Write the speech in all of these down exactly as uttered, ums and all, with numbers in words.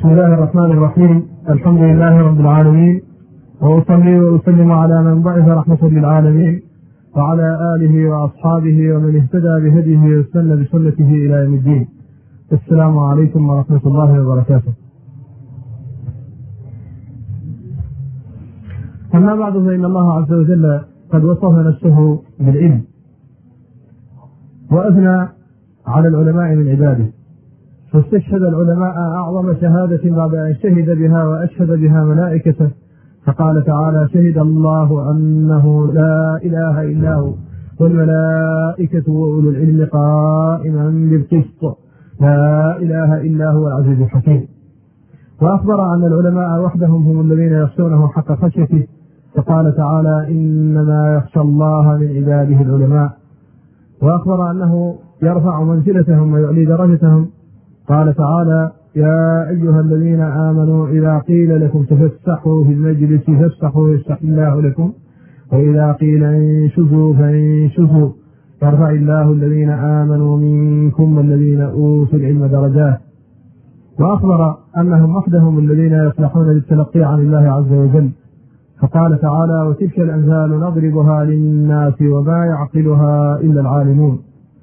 بسم الله الرحمن الرحيم. الحمد لله رب العالمين، وأصلي وأسلم على من بعث رحمة للعالمين وعلى آله وأصحابه ومن اهتدى بهديه واستنى بسنته إلى يوم الدين. السلام عليكم ورحمة الله وبركاته. أما بعد، فإن الله عز وجل قد وصف نفسه بالعلم وأثنى على العلماء من عباده، فاستشهد العلماء أعظم شهادة بعد أن شهد بها وأشهد بها ملائكته، فقال تعالى: شهد الله أنه لا إله إلا هو والملائكة وأولو العلم قائما بالقسط لا إله إلا هو العزيز الحكيم. وأخبر أن العلماء وحدهم هم الذين يخشونه حق خشيته، فقال تعالى: إنما يخشى الله من عباده العلماء. وأخبر أنه يرفع منزلتهم ويعلي درجتهم، قال تعالى: يا أيها الذين آمنوا إذا قيل لكم تفسحوا في المجلس فافسحوا يفسح الله لكم، وإذا قيل انشزوا فانشزوا يرفع الله الذين آمنوا منكم والذين أوتوا العلم درجات. وأخبر أنهم وحدهم الذين يصلحون للتلقي عن الله عز وجل، فقال تعالى: وتلك الأمثال نضربها للناس وما يعقلها إلا العالمون.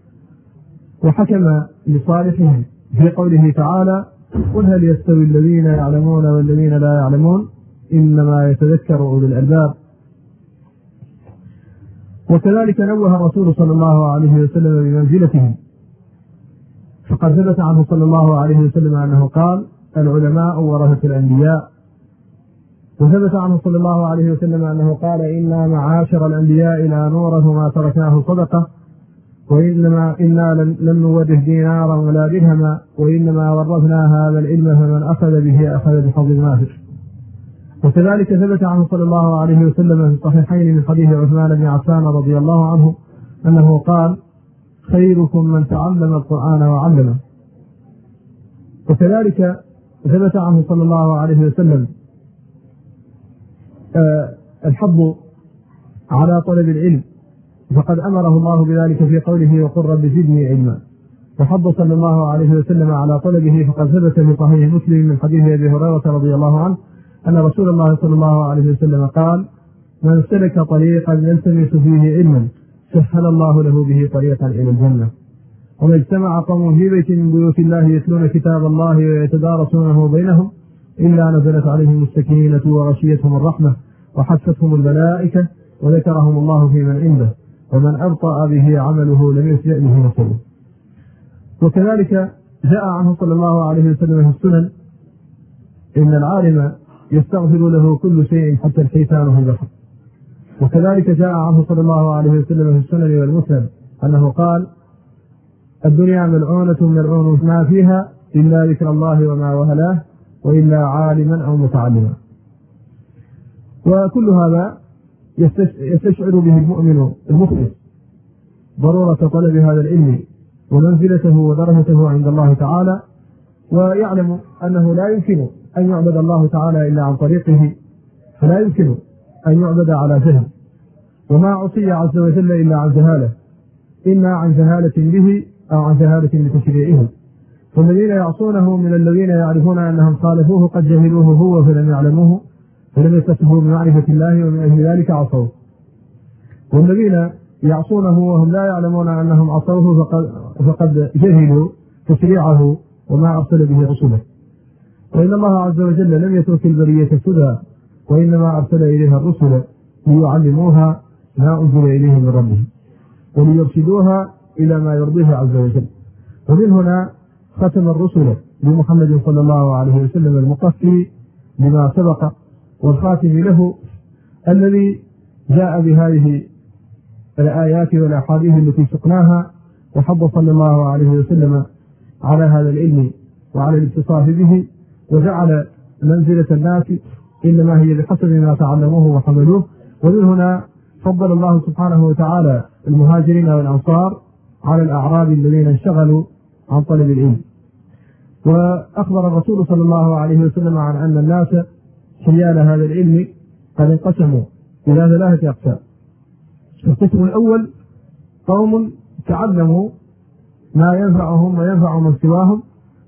وحكم لصالحهم في قوله تعالى: قل هل يستوي الذين يعلمون والذين لا يعلمون إنما يتذكر أولو الألباب. وكذلك نوه الرسول صلى الله عليه وسلم بمنزلتهم، فقد ثبت عنه صلى الله عليه وسلم أنه قال: العلماء ورثة الأنبياء. وثبت عنه صلى الله عليه وسلم أنه قال: إنا معاشر الأنبياء لا نورث ما تركناه صدقة، وإنما إنا لم نورث دينارا ولا درهما، وإنما ورثنا هذا العلم فمن أخذ به أخذ بحظ وافر. وكذلك ثبت عنه صلى الله عليه وسلم في الصحيحين من حديث عثمان بن عفان رضي الله عنه أنه قال: خيركم من تعلم القرآن وعلمه. وكذلك ثبت عنه صلى الله عليه وسلم أه الحض على طلب العلم، فقد أمره الله بذلك في قوله: وقل رب زدني علما. وحض صلى الله عليه وسلم على طلبه، فقد ثبت في صحيح مسلم من حديث أبي هريرة رضي الله عنه أن رسول الله صلى الله عليه وسلم قال: من سلك طريقا يلتمس فيه علما سهل الله له به طريقا إلى الجنة. وما اجتمع قوم في بيت من بيوت الله يتلون كتاب الله ويتدارسونه بينهم إلا نزلت عليهم السكينة وغشيتهم الرحمة وحفتهم الملائكة وذكرهم الله في من عنده، ومن أبطأ به عمله لم يسبق به نصره. وكذلك جاء عنه صلى الله عليه وسلم في السنن: إن العالم يستغفر له كل شيء حتى الحيتان في البحر. وكذلك جاء عنه صلى الله عليه وسلم في السنن والمسند أنه قال: الدنيا ملعونة ملعون ما فيها إلا ذكر الله وما وهلاه وإلا عالما أو متعلما. وكل هذا يستشعر به المؤمن المخلص ضرورة طلب هذا العلم ومنزلته ودرجته عند الله تعالى، ويعلم أنه لا يمكن أن يعبد الله تعالى إلا عن طريقه، فلا يمكن أن يعبد على جهل، وما عصي عز وجل إلا عن جهالة، إما عن جهالة به أو عن جهالة بتشريعه. فالذين يعصونه من الذين يعرفون أنهم خالفوه قد جهلوه هو فلم يعلموه فلم يتصفوا بمعرفة الله ومن أجل ذلك عصوه، والذين يعصونه وهم لا يعلمون أنهم عصوه فقد, فقد جهلوا تشريعه وما أرسل به رسوله. وإن الله عز وجل لم يترك البرية سدى، وإنما أرسل إليها الرسل ليعلموها ما أنزل إليهم من ربهم وليرشدوها إلى ما يرضيه عز وجل. ومن هنا ختم الرسل بمحمد صلى الله عليه وسلم المقفي لما سبق، والخاتم له الذي جاء بهذه الآيات والأحاديث التي سقناها، وحض صلى الله عليه وسلم على هذا العلم وعلى الاتصاف به، وجعل منزلة الناس إنما هي بحسب ما تعلموه وحملوه. ومن هنا فضل الله سبحانه وتعالى المهاجرين والأنصار على الأعراب الذين انشغلوا عن طلب العلم. وأخبر الرسول صلى الله عليه وسلم عن أن الناس حيال هذا العلم قد انقسموا إلى ثلاثة أقسام. القسم الأول قوم تعلموا ما ينفعهم وينفع من سواهم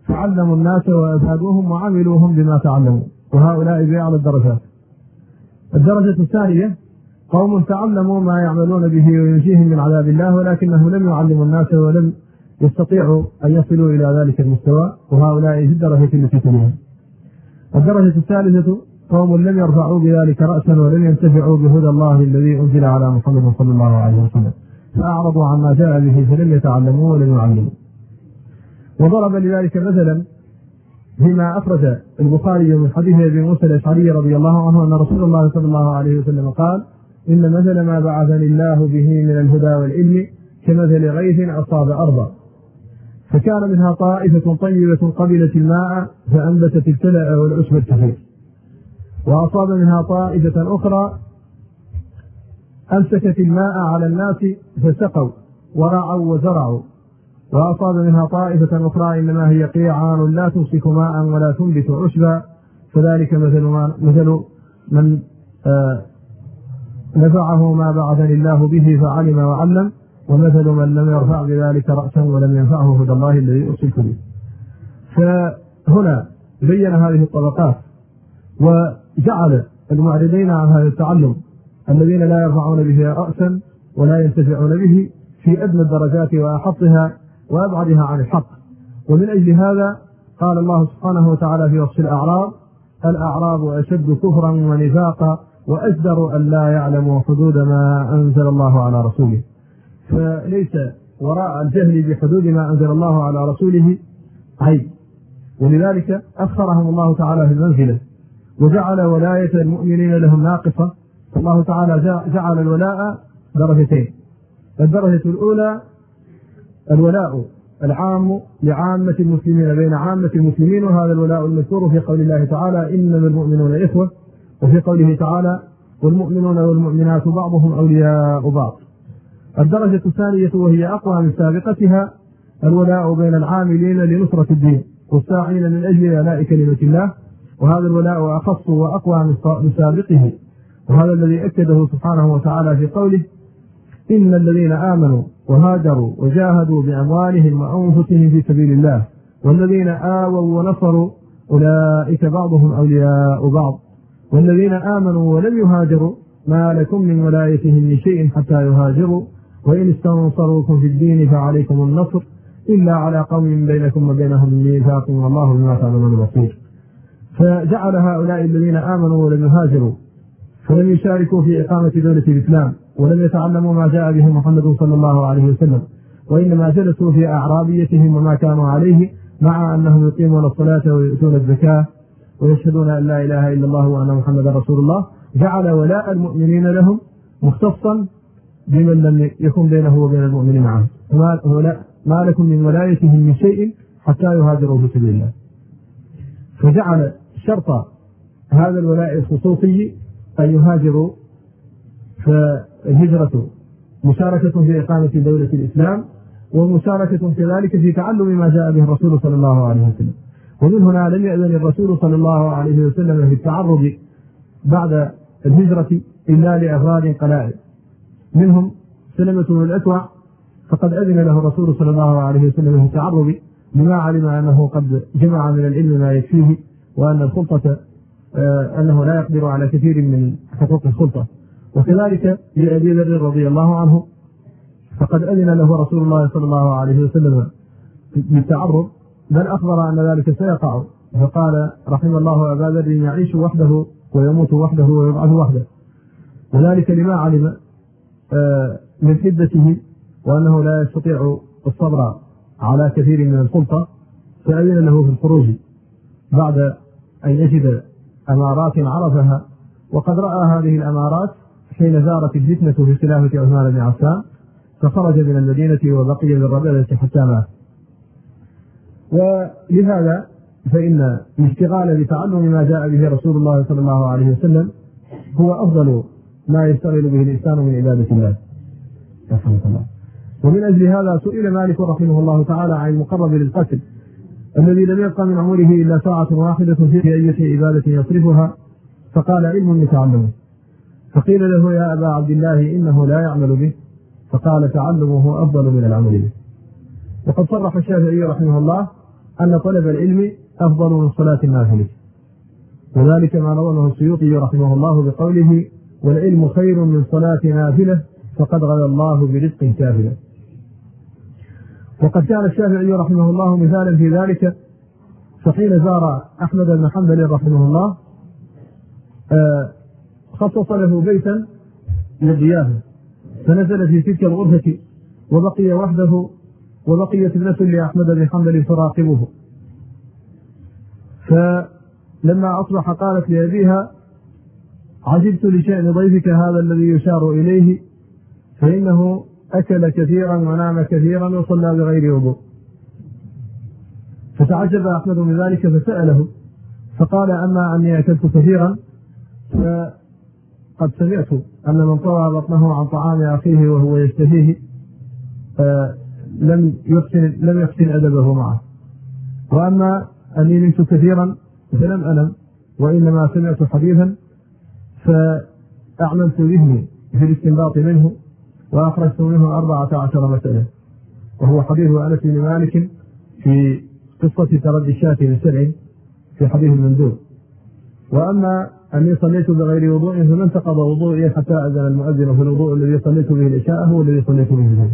فعلموا الناس وأفادوهم وعملوهم بما تعلموا، وهؤلاء بأعلى الدرجات. الدرجة الثانية قوم تعلموا ما يعملون به وينجيهم من عذاب الله، ولكنهم لم يعلموا الناس ولم يستطيعوا أن يصلوا إلى ذلك المستوى، وهؤلاء في الدرجة التي تليها. الدرجة الثالثة قوم لم يرفعوا بذلك رأسا ولم ينتفعوا بهدى الله الذي أنزل على محمد صلى الله عليه وسلم، فأعرضوا عما جاء به فلم يتعلموا ولم يعلموا. وضرب لذلك مثلا فيما أخرج البخاري من حديث أبي موسى الأشعري رضي الله عنه أن رسول الله صلى الله عليه وسلم قال: إن مثل ما بعثني الله به من الهدى والعلم كمثل غيث أصاب أرضا فكان منها طائفة طيبة قبلت الماء فأنبتت الكلأ والعشب الكثير، وأصاب منها طائفة أخرى أمسكت الماء على الناس فسقوا ورعوا وزرعوا، وأصاب منها طائفة أخرى إنما هي قيعان لا تمسك ماء ولا تنبت عشبا، فذلك مثل, ما مثل من آه نفعه ما بعثني الله به فعلم وعلم، ومثل من لم يرفع بذلك رأسا ولم ينفعه هدى الله الذي أرسلت به. فهنا بين هذه الطبقات وجعل المعرضين عن هذا التعلم الذين لا يرفعون به رأسا ولا ينتفعون به في أدنى الدرجات وأحطها وأبعدها عن الحق. ومن أجل هذا قال الله سبحانه وتعالى في وصف الأعراب: الأعراب أشد كفرا ونفاقا وأجدر أن لا يعلموا حدود ما أنزل الله على رسوله. فليس وراء الجهل بحدود ما أنزل الله على رسوله عيب، ولذلك أخرهم الله تعالى في المنزلة وجعل ولاية المؤمنين لهم ناقصة. فالله تعالى جعل الولاء درجتين: الدرجة الأولى الولاء العام لعامة المسلمين بين عامة المسلمين، وهذا الولاء المذكور في قول الله تعالى: إنما المؤمنون إخوة، وفي قوله تعالى: والمؤمنون والمؤمنات بعضهم أولياء بعض. الدرجة الثانية وهي أقوى من سابقتها الولاء بين العاملين لنصرة الدين والساعين من أجل إعلاء كلمة الله، وهذا الولاء أخص وأقوى من سابقه، وهذا الذي أكده سبحانه وتعالى في قوله: إن الذين آمنوا وهاجروا وجاهدوا بأموالهم وأنفسهم في سبيل الله والذين آووا ونصروا أولئك بعضهم أولياء بعض والذين آمنوا ولم يهاجروا ما لكم من ولايتهم من شيء حتى يهاجروا وإن استنصروكم في الدين فعليكم النصر إلا على قوم بينكم وبينهم ميثاق والله بما تعملون بصير. فجعل هؤلاء الذين آمنوا ولم يهاجروا فلم يشاركوا في إقامة دولة الإسلام ولم يتعلموا ما جاء به محمد صلى الله عليه وسلم، وإنما جلسوا في أعرابيتهم وما كانوا عليه، مع أنهم يقيمون الصلاة ويؤتون الزكاة ويشهدون أن لا إله إلا الله وأن محمدا رسول الله. جعل ولاء المؤمنين لهم مختصا بمن لم يكن بينه وبين المؤمنين معه، ما لكم من ولايتهم من شيء حتى يهاجروا في سبيل الله. فجعل شرط هذا الولاء الخصوصي أن يهاجروا، فالهجرة مشاركة في إقامة دولة الإسلام ومشاركة كذلك في تعلم ما جاء به الرسول صلى الله عليه وسلم. ومن هنا لم يأذن الرسول صلى الله عليه وسلم في التعرض بعد الهجرة إلا لأفراد قلائل، منهم سلمة بن الأكوع، فقد أذن له الرسول صلى الله عليه وسلم في التعرض لما علم أنه قد جمع من العلم ما يكفيه، وأن الخلطة آه أنه لا يقدر على كثير من حقوق الخلطة. وكذلك لأبي ذر رضي الله عنه، فقد أذن له رسول الله صلى الله عليه وسلم بالتعرض، بل أخبر أن ذلك سيقع، فقال: رحم الله أبا ذر يعيش وحده ويموت وحده ويبعث وحده، وذلك لما علم آه من حدته وأنه لا يستطيع الصبر على كثير من الخلطة، فأذن له في الخروج بعد أن يجد أمارات عرفها، وقد رأى هذه الأمارات حين زارت الفتنة في خلافة عثمان بن عفان، فخرج من المدينة وبقي بالربذة حتى مات. ولهذا فإن الاشتغال بتعلم ما جاء به رسول الله صلى الله عليه وسلم هو أفضل ما يشتغل به الإنسان من عبادة الله. ومن أجل هذا سئل مالك رحمه الله تعالى عن المقرب للقتل الذي لم يبقى من عمره إلا ساعة واحدة في أي عبادة يصرفها، فقال: علم يتعلمه. فقيل له: يا أبا عبد الله إنه لا يعمل به، فقال: تعلمه أفضل من العمل به. وقد صرح الشافعي رحمه الله أن طلب العلم أفضل من صلاة النافلة، وذلك ما نظمه السيوطي رحمه الله بقوله: والعلم خير من صلاة نافلة فقد غنى الله برزق كافلة. وقد كان الشافعي رحمه الله مثالا في ذلك، فحين زار أحمد بن حنبل رحمه الله خصص له بيتا للضيافة، فنزل في تلك الغرفة وبقي وحده، وبقيت ابنة لأحمد بن حنبل تراقبه. فلما أصبح قالت لأبيها: عجبت لشأن ضيفك هذا الذي يشار إليه، فإنه أكل كثيرا ونام كثيرا وصلى بغير وضوء. فتعجب أحمد من ذلك فسأله، فقال: أما أني أكلت كثيرا فقد سمعت أن من طوى بطنه عن طعام أخيه وهو يشتهيه لم يحسن لم يحسن أدبه معه، وأما أني نمت كثيرا فلم أنم، وإنما سمعت حديثا فأعملت ذهني في الاستنباط منه وأخرجت منه أربعة عشر مسألة، وهو حديث أنس بن مالك في قصة تردي الشاة بالسبع في حديث المندوب. وأما أني صليت بغير وضوء فلم انتقض وضوئي حتى أذن المؤذن في الوضوء الذي صليت به العشاء هو الذي صليت به ذلك.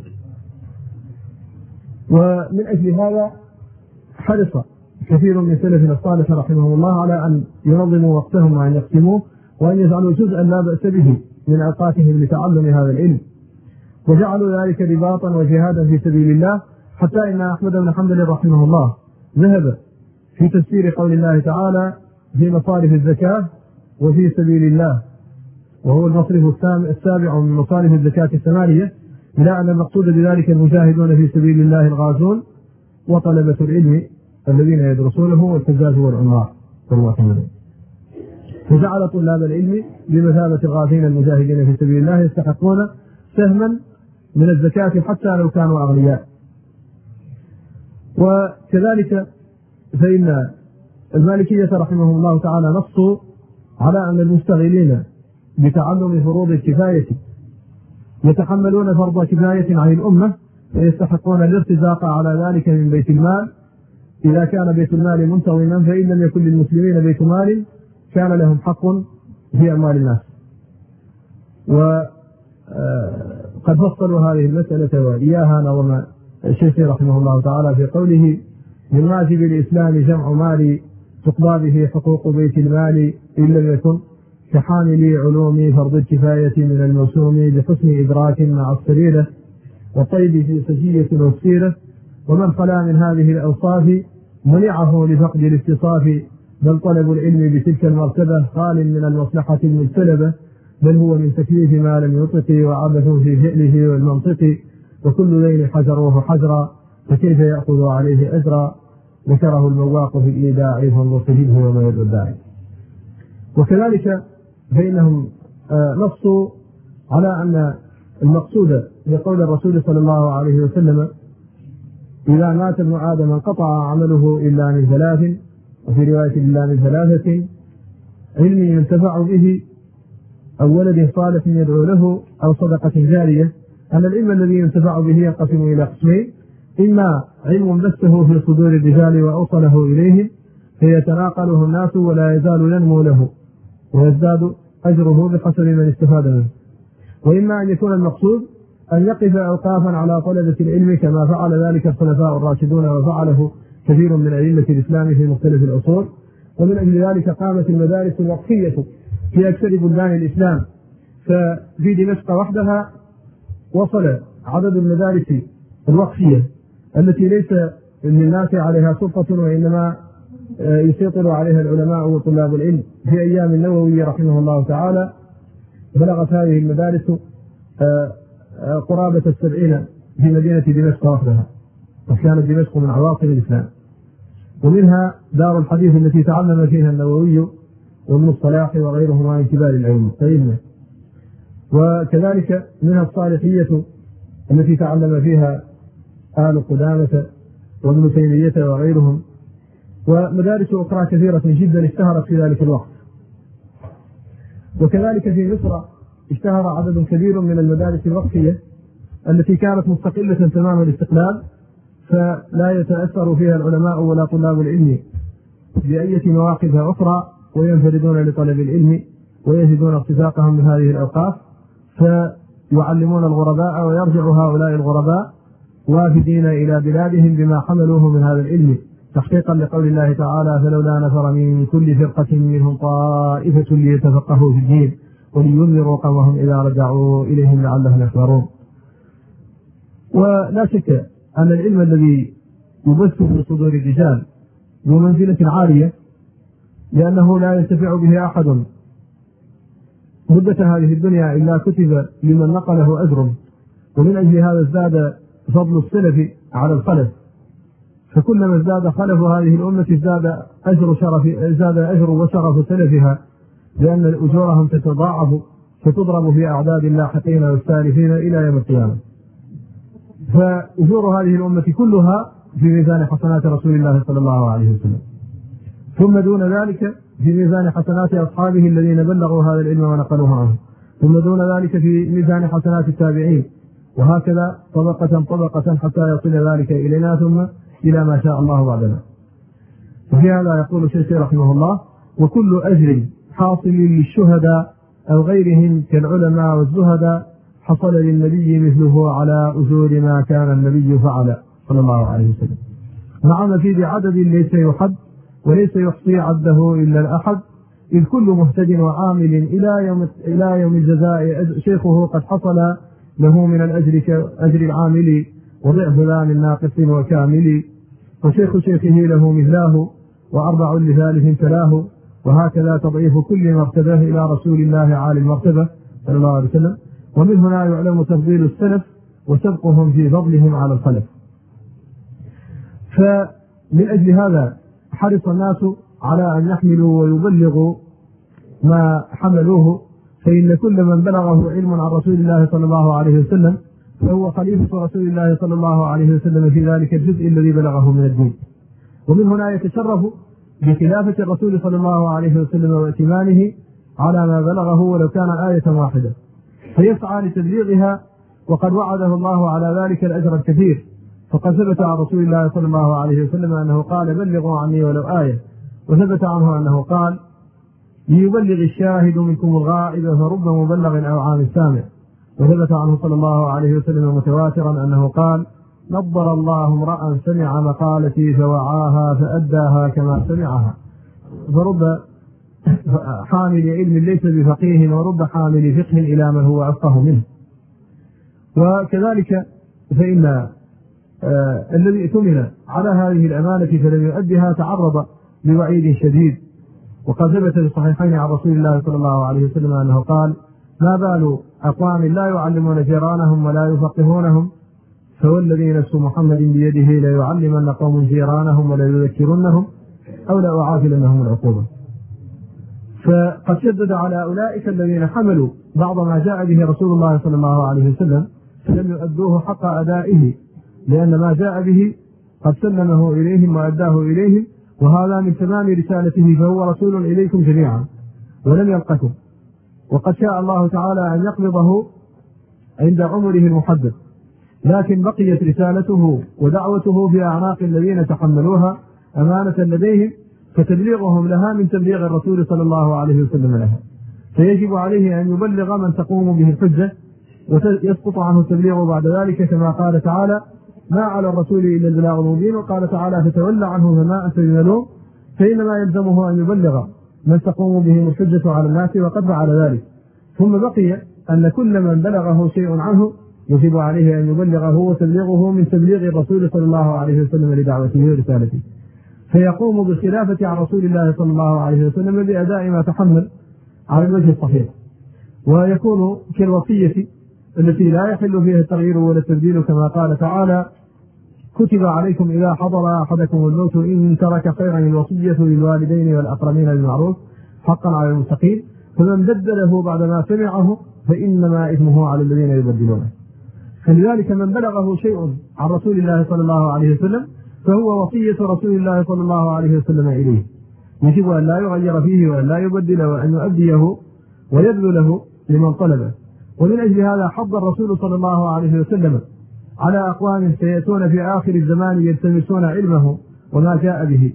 ومن أجل هذا حرص كثير من سلفنا الصالح رحمه الله على أن ينظموا وقتهم وأن يقسموه وأن يجعلوا جزءا لا بأس به من أوقاتهم لتعلم هذا العلم، وجعلوا ذلك رباطا وجهادا في سبيل الله، حتى إن أحمد بن حنبل رحمه الله ذهب في تفسير قول الله تعالى: في مصارف الزكاة وفي سبيل الله، وهو المصرف السابع من مصارف الزكاة الثمانية، إلى أن المقصود بذلك المجاهدون في سبيل الله الغازون وطلبة العلم الذين يدرسونه والحجاج والعمار والمعتمرين. فجعل طلاب العلم بمثابة الغازين المجاهدين في سبيل الله يستحقون سهما من الزكاة حتى لو كانوا أغنياء. وكذلك فإن المالكية رحمه الله تعالى نصوا على أن المشتغلين بتعلم فروض الكفاية يتحملون فرض كفاية عن الأمة ويستحقون الارتزاق على ذلك من بيت المال إذا كان بيت المال منتظما، فإن لم يكن للمسلمين بيت مال كان لهم حق في أموال الناس. وقد فصلوا هذه المسألة وإياها نظم الشيخ رحمه الله تعالى في قوله: من واجب الإسلام جمع مال تقضى به حقوق بيت المال إن لم يكن كحامل علوم فرض الكفاية من الموسوم بحسن إدراك مع السريرة والطيب في سجية والسيرة، ومن خلا من هذه الأوصاف منعه لفقد الاتصاف، بل طلب العلم بتلك المرتبة خال من المصلحة المجتلبة، بل هو من تكليف ما لم يطق وعبث في فعله والمنطق، وكل ليل حجروه حجرا فكيف يأخذ عليه أجرا، ذكره المواق في الإيداع فانظر تجده وما يدعو الداعي. وكذلك فإنهم نصوا على أن المقصود بقول الرسول صلى الله عليه وسلم: إذا مات ابن آدم انقطع عمله إلا من ثلاث، وفي رواية إلا من ثلاثة: علم ينتفع به، أو ولد صالح يدعو له، أو صدقة جارية. أن العلم الذي ينتفع به ينقسم إلى قسمين: إما علم بثه في صدور الرجال وأوصله إليهم فيتناقله الناس ولا يزال ينمو له ويزداد أجره بحسب من استفاد منه، وإما أن يكون المقصود أن يقف أوقافا على طلبة العلم كما فعل ذلك الخلفاء الراشدون وفعله كثير من أئمة الإسلام في مختلف العصور. ومن أجل ذلك قامت المدارس الوقفية في أكثر بلدان الإسلام، ففي دمشق وحدها وصل عدد المدارس الوقفية التي ليس للناس عليها سلطة وإنما يسيطر عليها العلماء وطلاب العلم في أيام النووي رحمه الله تعالى، بلغت هذه المدارس قرابة السبعين في مدينة دمشق وحدها، وكانت دمشق من عواصم الإسلام. ومنها دار الحديث التي تعلم فيها النووي وابن الصلاح وغيرهما من كبار العلم. وكذلك منها الصالحية التي تعلم فيها آل قدامة وابن تيمية وغيرهم، ومدارس أخرى كثيرة جدا اشتهرت في ذلك الوقت. وكذلك في مصر اشتهر عدد كبير من المدارس الوقفية التي كانت مستقلة تمام الاستقلال، فلا يتأثر فيها العلماء ولا طلاب العلم بأية مواقف أخرى، وينفردون لطلب العلم ويجدون ارتزاقهم من هذه الأوقاف، فيعلمون الغرباء، ويرجع هؤلاء الغرباء وافدين إلى بلادهم بما حملوه من هذا العلم، تحقيقا لقول الله تعالى: فلولا نفر من كل فرقة منهم طائفة ليتفقهوا في الدين ولينذروا قومهم إذا رجعوا إليهم لعلهم يحذرون. ولا شك أن العلم الذي يبث في صدور الرجال ذو منزلة عالية، لأنه لا ينتفع به أحد مدة هذه الدنيا إلا كتب لمن نقله أجر، ومن أجل هذا ازداد فضل السلف على الخلف، فكلما ازداد خلف هذه الأمة ازداد أجر شرف ازداد أجر وشرف سلفها، لأن أجورهم تتضاعف فتضرب في أعداد اللاحقين والسالفين إلى يوم القيامة. فأجور هذه الأمة كلها في ميزان حسنات رسول الله صلى الله عليه وسلم، ثم دون ذلك في ميزان حسنات أصحابه الذين بلغوا هذا العلم ونقلوه عنه، ثم دون ذلك في ميزان حسنات التابعين، وهكذا طبقة طبقة حتى يصل ذلك إلينا ثم إلى ما شاء الله بعدنا. وفي هذا يقول الشيخ رحمه الله: وكل أجر حاصل للشهداء أو غيرهم كالعلماء والزهداء حصل للنبي مثله على أجور ما كان النبي فعل صلى الله عليه وسلم، مع مزيد عدد ليس يحد وليس يحصي عده إلا الأحد، إذ كل مهتد وعامل إلى يوم إلى يوم الجزاء شيخه قد حصل له من الأجر كأجر العامل وضعف ذان الناقص وكامل، وشيخ شيخه له مثلاه وأربع لثالث تلاه، وهكذا تضعيف كل مرتبة إلى رسول الله عالي المرتبة صلى الله عليه وسلم. ومن هنا يعلم تفضيل السلف وسبقهم في فضلهم على الخلف. فمن أجل هذا حرص الناس على أن يحملوا ويبلغوا ما حملوه، فإن كل من بلغه علم عن رسول الله صلى الله عليه وسلم فهو خليفة رسول الله صلى الله عليه وسلم في ذلك الجزء الذي بلغه من الدين. ومن هنا يتشرف بخلافة الرسول صلى الله عليه وسلم وائتمانه على ما بلغه ولو كان آية واحدة، فيسعى لتبليغها، وقد وعده الله على ذلك الأجر الكثير، فقد ثبت عن رسول الله صلى الله عليه وسلم أنه قال: بلغوا عني ولو آية، وثبت عنه أنه قال: ليبلغ الشاهد منكم الغائب فرب مبلغ أو عام السامع، وثبت عنه صلى الله عليه وسلم متواترا أنه قال: نضر الله امرأ سمع مقالتي فوعاها فأداها كما سمعها، فرب حامل علم ليس بفقيه ورب حامل فقه إلى من هو أفقه منه. وكذلك فإن آه الذي اؤتمن على هذه الأمانة فلم يؤدها تعرض لوعيد شديد، وقد ثبت في الصحيحين عن رسول الله صلى الله عليه وسلم أنه قال: ما بال أقوام لا يعلمون جيرانهم ولا يفقهونهم، فوالذي نفس محمد بيده لا يعلمن قوم جيرانهم ولا يذكرنهم أو لا أعافلنهم العقوبة. فقد شدد على أولئك الذين حملوا بعض ما جاء به رسول الله صلى الله عليه وسلم فلم يؤدوه حق أدائه، لأن ما جاء به قد سلمه إليهم وأداه إليهم، وهذا من تمام رسالته، فهو رسول إليكم جميعا ولم يلقكم، وقد شاء الله تعالى أن يقبضه عند عمره المحدد، لكن بقيت رسالته ودعوته في أعناق الذين تحملوها أمانة لديهم، فتبليغهم لها من تبليغ الرسول صلى الله عليه وسلم لها، فيجب عليه أن يبلغ من تقوم به الحجة ويسقط عنه التبليغ بعد ذلك، كما قال تعالى: ما على الرسول إلا البلاغ المبين، وقال تعالى: فتولى عنه فما أنت بملوم، فإنما يلزمه أن يبلغ من تقوم به الحجة على الناس، وقد فعل ذلك. ثم بقي أن كل من بلغه شيء عنه يجب عليه أن يبلغه وتبليغه من تبليغ الرسول صلى الله عليه وسلم لدعوته ورسالته، فيقوم بالخلافة عن رسول الله صلى الله عليه وسلم بأداء ما تحمل على الوجه الصحيح، ويكون كالوصية التي لا يحل فيها التغيير ولا التبديل، كما قال تعالى: كتب عليكم إذا حضر أحدكم الموت إن ترك خيرا الوصية للوالدين والأقربين بالمعروف حقا على المتقين، فمن بدله بعدما سمعه فإنما إثمه على الذين يبدلونه. فلذلك من بلغه شيء عن رسول الله صلى الله عليه وسلم فهو وصية رسول الله صلى الله عليه وسلم إليه، يجب أن لا يغير فيه وأن لا يبدل وأن يؤديه ويبذله لمن طلبه. ومن أجل هذا حض الرسول صلى الله عليه وسلم على أقوام سيأتون في آخر الزمان يلتمسون علمه وما جاء به.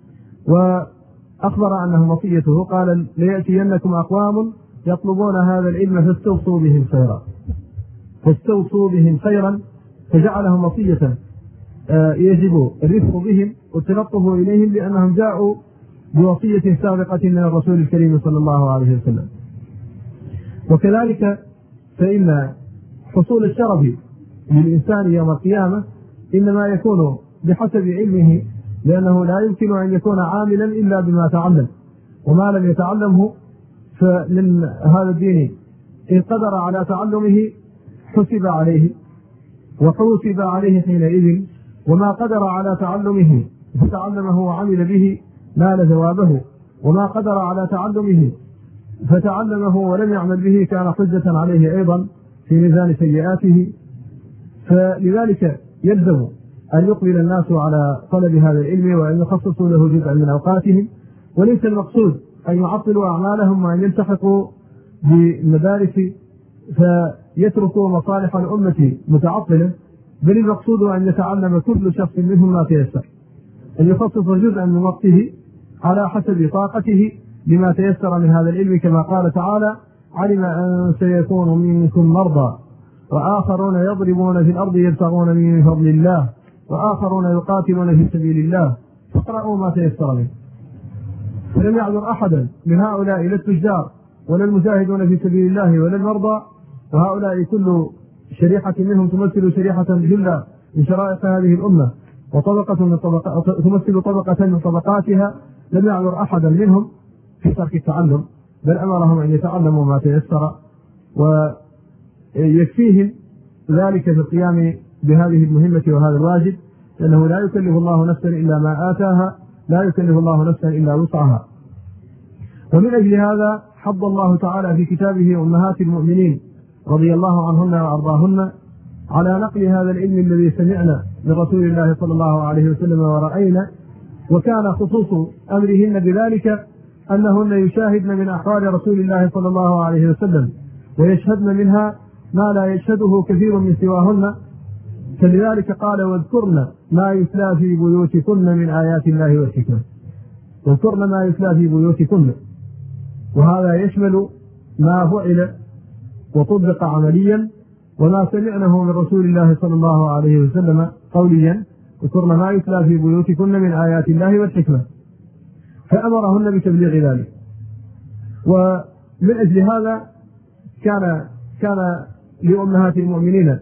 وأخبر أنه وصيته قال ليأتينكم أقوام يطلبون هذا العلم فاستوصوا بهم خيرا، فاستوصوا بهم خيرا، فجعلهم وصية يجب الرفق بهم والتلطف إليهم لأنهم جاءوا بوصية سابقة من الرسول الكريم صلى الله عليه وسلم. وكذلك فإن حصول الشرف للإنسان يوم القيامة إنما يكون بحسب علمه، لأنه لا يمكن أن يكون عاملا إلا بما تعلم، وما لم يتعلمه فمن هذا الدين إن قدر على تعلمه حسب عليه وحوسب عليه حينئذ، وما قدر على تعلمه فتعلمه وعمل به نال ثوابه، وما قدر على تعلمه فتعلمه ولم يعمل به كان حجة عليه أيضا في ميزان سيئاته. فلذلك يلزم أن يقبل الناس على طلب هذا العلم وأن يخصصوا له جزءا من أوقاتهم، وليس المقصود أن يعطلوا أعمالهم وأن يلتحقوا بالمدارس فيتركوا مصالح الأمة متعطلة، بل المقصود أن يتعلم كل شخص منهم ما تيسر، أن يخصص جزءا من وقته على حسب طاقته لما تيسر من هذا العلم، كما قال تعالى: علم أن سيكون منكم مرضى وآخرون يضربون في الأرض يبتغون من فضل الله وآخرون يقاتلون في سبيل الله فاقرأوا ما تيسر منه. فلم يعذر أحدا من هؤلاء لا التجار ولا المجاهدون في سبيل الله ولا المرضى، وهؤلاء كل شريحة منهم تمثل شريحة جلة من شرائح هذه الأمة وطبقة من طبقات تمثل طبقة من طبقاتها، لم يعذر أحدا منهم في ترك التعلم، بل أمرهم أن يتعلموا ما تيسر، ويكفيهم ذلك في القيام بهذه المهمة وهذا الواجب، لأنه لا يكلف الله نفسا إلا ما آتاها، لا يكلف الله نفسا إلا وسعها. ومن أجل هذا حض الله تعالى في كتابه أمهات المؤمنين رضي الله عنهن وأرضاهن على نقل هذا العلم الذي سمعنا من رسول الله صلى الله عليه وسلم ورأينا، وكان خصوص أمرهن بذلك أنهن يشاهدن من أحوال رسول الله صلى الله عليه وسلم ويشهدن منها ما لا يشهده كثير من سواهن، فلذلك قال: واذكرن ما يتلى في بيوتكن من آيات الله والحكمة. واذكرن ما يتلى في بيوتكن، وهذا يشمل ما فعل وطبق عمليا وما سمعناه من رسول الله صلى الله عليه وسلم قوليا: اذكرن ما يتلى في بيوتكن من آيات الله والحكمة، فأمرهن بتبليغ ذلك. ومن أجل هذا كان كان لأمهات المؤمنين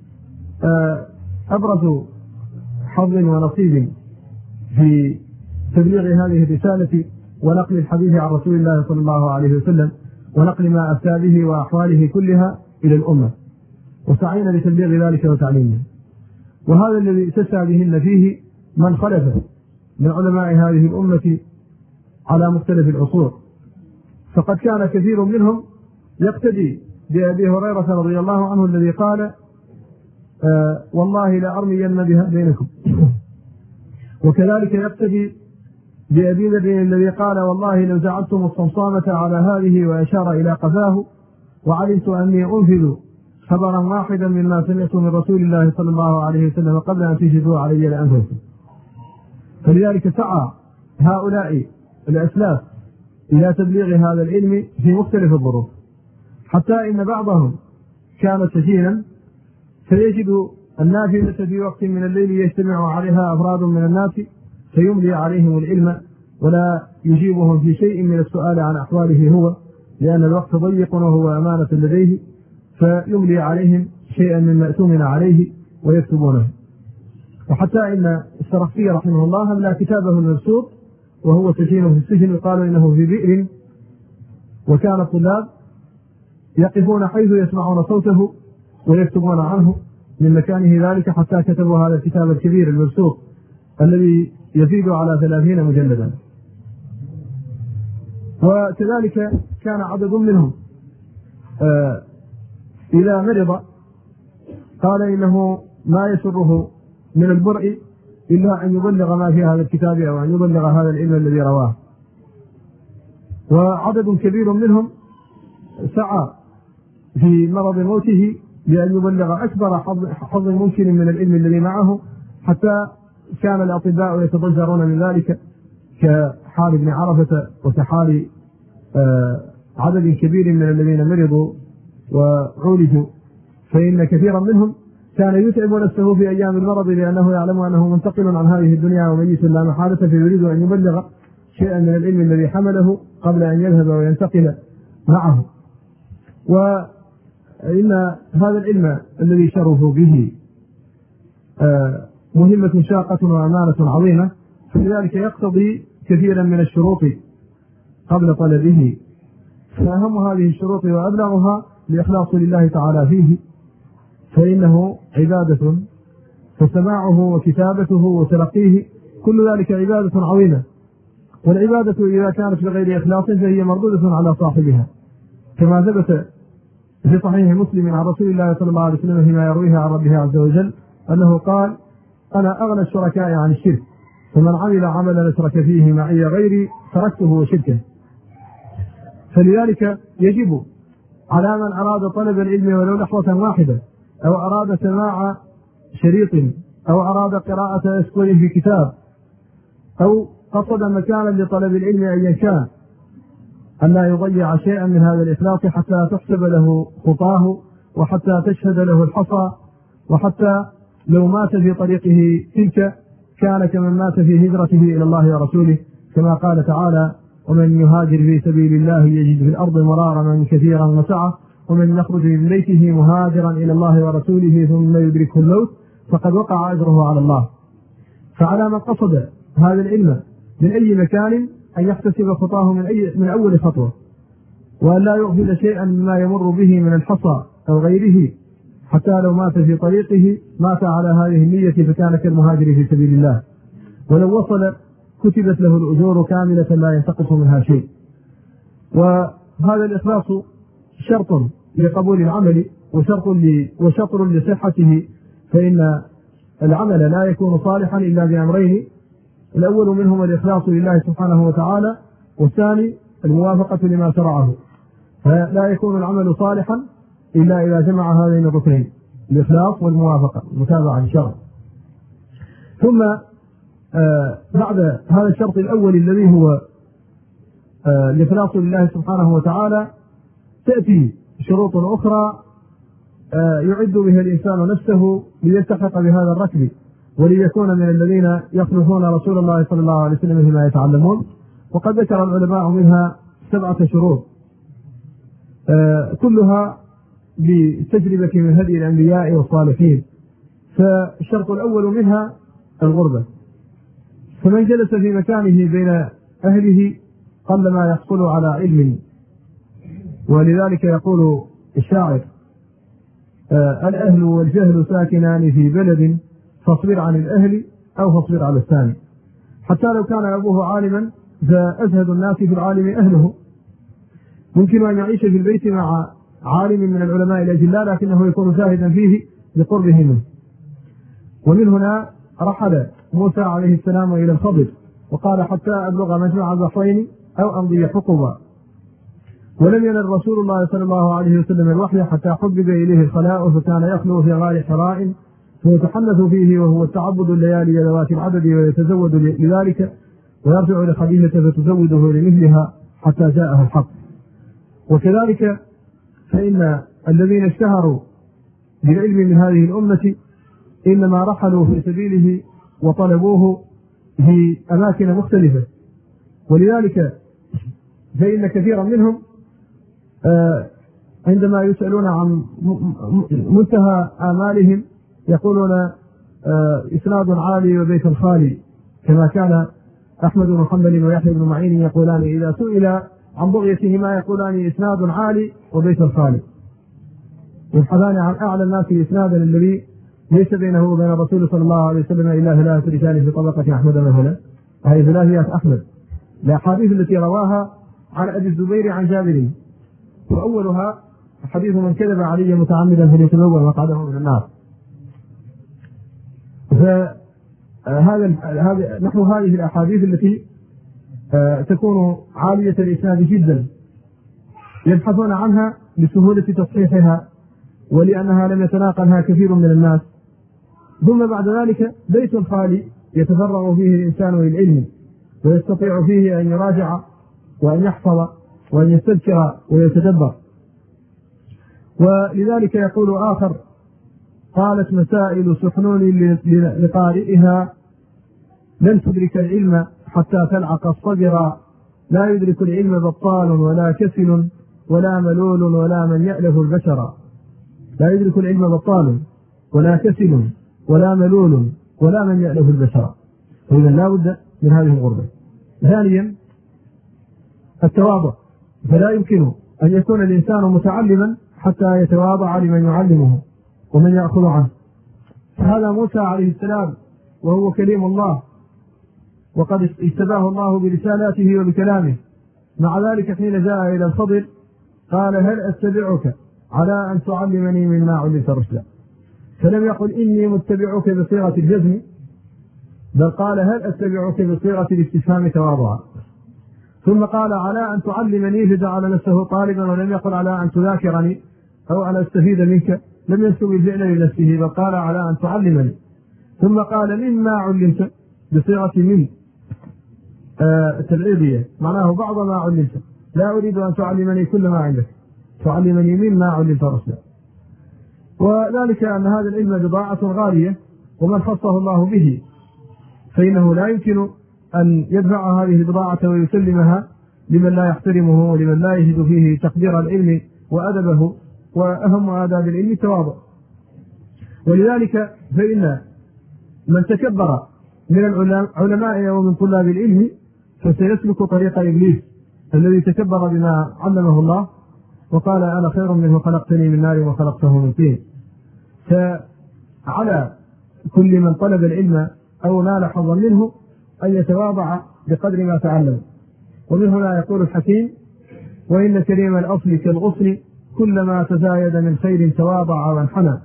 أبرز حظ ونصيب في تبليغ هذه الرسالة ونقل الحديث عن رسول الله صلى الله عليه وسلم ونقل ما أتى به وأحواله كلها إلى الأمة، وسعينا لتبليغ ذلك وتعليمه. وهذا الذي تسعى بهن فيه من خلف من علماء هذه الأمة على مختلف العصور، فقد كان كثير منهم يقتدي بأبي هريرة رضي الله عنه الذي قال: آه والله لأرمين بها بينكم. وكذلك يقتدي بأبي ذر الذي قال: والله لو جعلتم الصمصامة على هذه، وأشار إلى قفاه، وعلمت أني أنفذ خبرا واحدا مما سمعت من رسول الله صلى الله عليه وسلم قبل أن تجدوا علي لأنفسكم. فلذلك سعى هؤلاء الأسلاف إلى تبليغ هذا العلم في مختلف الظروف، حتى إن بعضهم كان سجينا فيجد النافذة في وقت من الليل يجتمع عليها أفراد من الناس فيملي عليهم العلم ولا يجيبهم في شيء من السؤال عن أحواله هو، لأن الوقت ضيق وهو أمانة لديه، فيملي عليهم شيئا مما أتمن عليه ويكتبونه. وحتى إن السرخسي رحمه الله أملا كتابه المبسوط وهو سجين في السجن، وقالوا إنه في بئر، وكان الطلاب يقفون حيث يسمعون صوته ويكتبون عنه من مكانه ذلك، حتى كتبوا هذا الكتاب الكبير المبسوط الذي يزيد على ثلاثين مجلدا. وكذلك كان عدد منهم آه إذا مرض قال إنه ما يسره من البرء إلا أن يبلغ ما في هذا الكتاب أو أن يبلغ هذا العلم الذي رواه. وعدد كبير منهم سعى في مرض موته بأن يبلغ أكبر حظ ممكن من العلم الذي معه، حتى كان الأطباء يتضجرون من ذلك كحال ابن عرفة وكحال عدد كبير من الذين مرضوا وعولجوا، فإن كثيرا منهم كان يتعب نفسه في أيام المرض لأنه يعلم أنه منتقل عن هذه الدنيا وميت لا محالة، فيريد أن يبلغ شيئا من العلم الذي حمله قبل أن يذهب وينتقل معه. وإن هذا العلم الذي شرفوا به مهمة شاقة وأمانة عظيمة، فلذلك يقتضي كثيرا من الشروط قبل طلبه، فأهم هذه الشروط وأبلغها الإخلاص لله تعالى فيه، فإنه عبادة، فسماعه وكتابته وتلقيه كل ذلك عبادة عظيمة، والعبادة إذا كانت بغير إخلاص فهي مردودة على صاحبها، كما ثبت في صحيح مسلم عن رسول الله صلى الله عليه وسلم فيما يرويه عن ربه عز وجل أنه قال: أنا أغنى الشركاء عن الشرك، فمن عمل عملا أشرك فيه معي غيري تركته وشركه. فلذلك يجب على من أراد طلب العلم ولو لحظة واحدة، أو أراد سماع شريط، أو أراد قراءة أسطر في كتاب، أو قصد مكانا لطلب العلم أيا كان، أن لا يضيع شيئا من هذا الإخلاص حتى تحسب له خطاه، وحتى تشهد له الحصى، وحتى لو مات في طريقه تلك كان كمن مات في هجرته إلى الله ورسوله، كما قال تعالى: ومن يهاجر في سبيل الله يجد في الأرض مرارا كثيرا وسعة، ومن يخرج من بيته مهاجرا إلى الله ورسوله ثم يدركه الموت فقد وقع أجره على الله. فعلى من قصد هذا العلم من أي مكان أن يحتسب خطاه من, أي من أول خطوة، وأن لا يغفل شيئا مما يمر به من الحصى أو غيره، حتى لو مات في طريقه مات على هذه النية فكان كالمهاجر في سبيل الله، ولو وصل كتبت له الأجور كاملة لا ينتقص منها شيء. وهذا الإخلاص شرط لقبول العمل وشرط وشطر لصحته، فإن العمل لا يكون صالحا إلا بأمرين: الأول منهما الإخلاص لله سبحانه وتعالى، والثاني الموافقة لما شرعه. فلا يكون العمل صالحا إلا إذا جمع هذين الركنين، الإخلاص والموافقة المتابعة للشرع. ثم آه بعد هذا الشرط الأول الذي هو آه الإخلاص لله سبحانه وتعالى تأتي شروط أخرى آه يعد بها الإنسان نفسه ليلتحق بهذا الركب، وليكون من الذين يخلفون رسول الله صلى الله عليه وسلم فيما يتعلمون. وقد ذكر العلماء منها سبعة شروط آه كلها بتجربة من هدي الأنبياء والصالحين. فالشرط الأول منها الغربة، فمن جلس في مكانه بين أهله قل ما يحصل على علم، ولذلك يقول الشاعر: آه الأهل والجهل ساكنان في بلد، فاصبر عن الأهل أو فاصبر على الثاني. حتى لو كان أبوه عالما فأزهد الناس في العالم أهله. ممكن أن يعيش في البيت مع عالم من العلماء الأجلاء لكنه يكون زاهدا فيه لقربه منه. ومن هنا رحل موسى عليه السلام إلى الخضر وقال: حتى أبلغ مجمع البحرين أو أمضي حقبا. ولم ينل رسول الله صلى الله عليه وسلم الوحي حتى حبب إليه الخلاء، فكان يخلو في غار حراء فيتحنث فيه، وهو التعبد الليالي ذوات العدد، ويتزود لذلك ويرجع لخديجة فتزوده لمثلها حتى جاءها الحق. وكذلك فإن الذين اشتهروا بالعلم من هذه الأمة إنما رحلوا في سبيله وطلبوه في أماكن مختلفة، ولذلك فإن كثيرا منهم عندما يسألون عن منتهى آمالهم يقولون إسناد عالي وبيت خالي، كما كان أحمد بن حنبل ويحيى بن معين يقولان إذا سئل عن بغيتهما يقولان إسناد عالي وبيت خالي، يبحثان عن أعلى الناس إسنادا الذي ليس بينه وبين الرسول صلى الله عليه وسلم إلا ثلاثة رجال في طبقة أحمد مثلا، هذه ثلاثيات أحمد، الأحاديث التي رواها عن أبي الزبير عن جابر، وأولها حديث من كذب علي متعمدا فليتبوأ مقعده من النار. فهذا هذا نحو هذه الأحاديث التي تكون عالية الإسناد جدا يبحثون عنها لسهولة تصحيحها ولأنها لم يتناقلها كثير من الناس. ثم بعد ذلك بيت خالي يتفرغ فيه الإنسان للعلم ويستطيع فيه أن يراجع وأن يحفظ وأن يستذكر ويتدبر. ولذلك يقول آخر: قالت مسائل سحنون لقارئها لن تدرك العلم حتى تلعق الصبر، لا يدرك العلم بطال ولا كسل ولا ملول ولا من يألف البشر. لا يدرك العلم بطال ولا كسل ولا ملول ولا من يألف البشر. فإذا لا بد من هذه الغربة. ثانيا التواضع، فلا يمكن أن يكون الإنسان متعلما حتى يتواضع لمن يعلمه ومن يأخذ عنه. فهذا موسى عليه السلام وهو كليم الله، وقد اجتباه الله برسالاته وبكلامه. مع ذلك حين جاء إلى الخضر قال: هل أتبعك على أن تعلمني مما علمت رشدا؟ فلم يقل إني متبعك بصيغة الجزم، بل قال: هل أتبعك بصيغة الاستفهام تواضعا. ثم قال: على أن تعلمني، فجعل نفسه طالبا، ولم يقل على أن تذاكرني أو أن أستفيد منك، لم يسوي الفعل لنفسه بل قال على أن تعلمني. ثم قال: مما علمت بصيغة من آه تبعيضية، معناه بعض ما علمت، لا أريد أن تعلمني كل ما عندك، تعلمني مما علمت رشدا. وذلك أن هذا العلم بضاعة غالية، ومن خصه الله به فإنه لا يمكن أن يدفع هذه البضاعة ويسلمها لمن لا يحترمه ولمن لا يجد فيه تقدير العلم وأدبه. وأهم آداب العلم التواضع. ولذلك فإن من تكبر من العلماء ومن طلاب العلم فسيسلك طريق إبليس الذي تكبر بما علمه الله وقال: أنا خير منه، خلقتني من نار وخلقته من طين. فعلى كل من طلب العلم أو نال حظا منه أن يتواضع بقدر ما تعلم. ومن هنا يقول الحكيم: وإن كريم الأصل كالغصن كلما تزايد من خير تواضع وانحنى.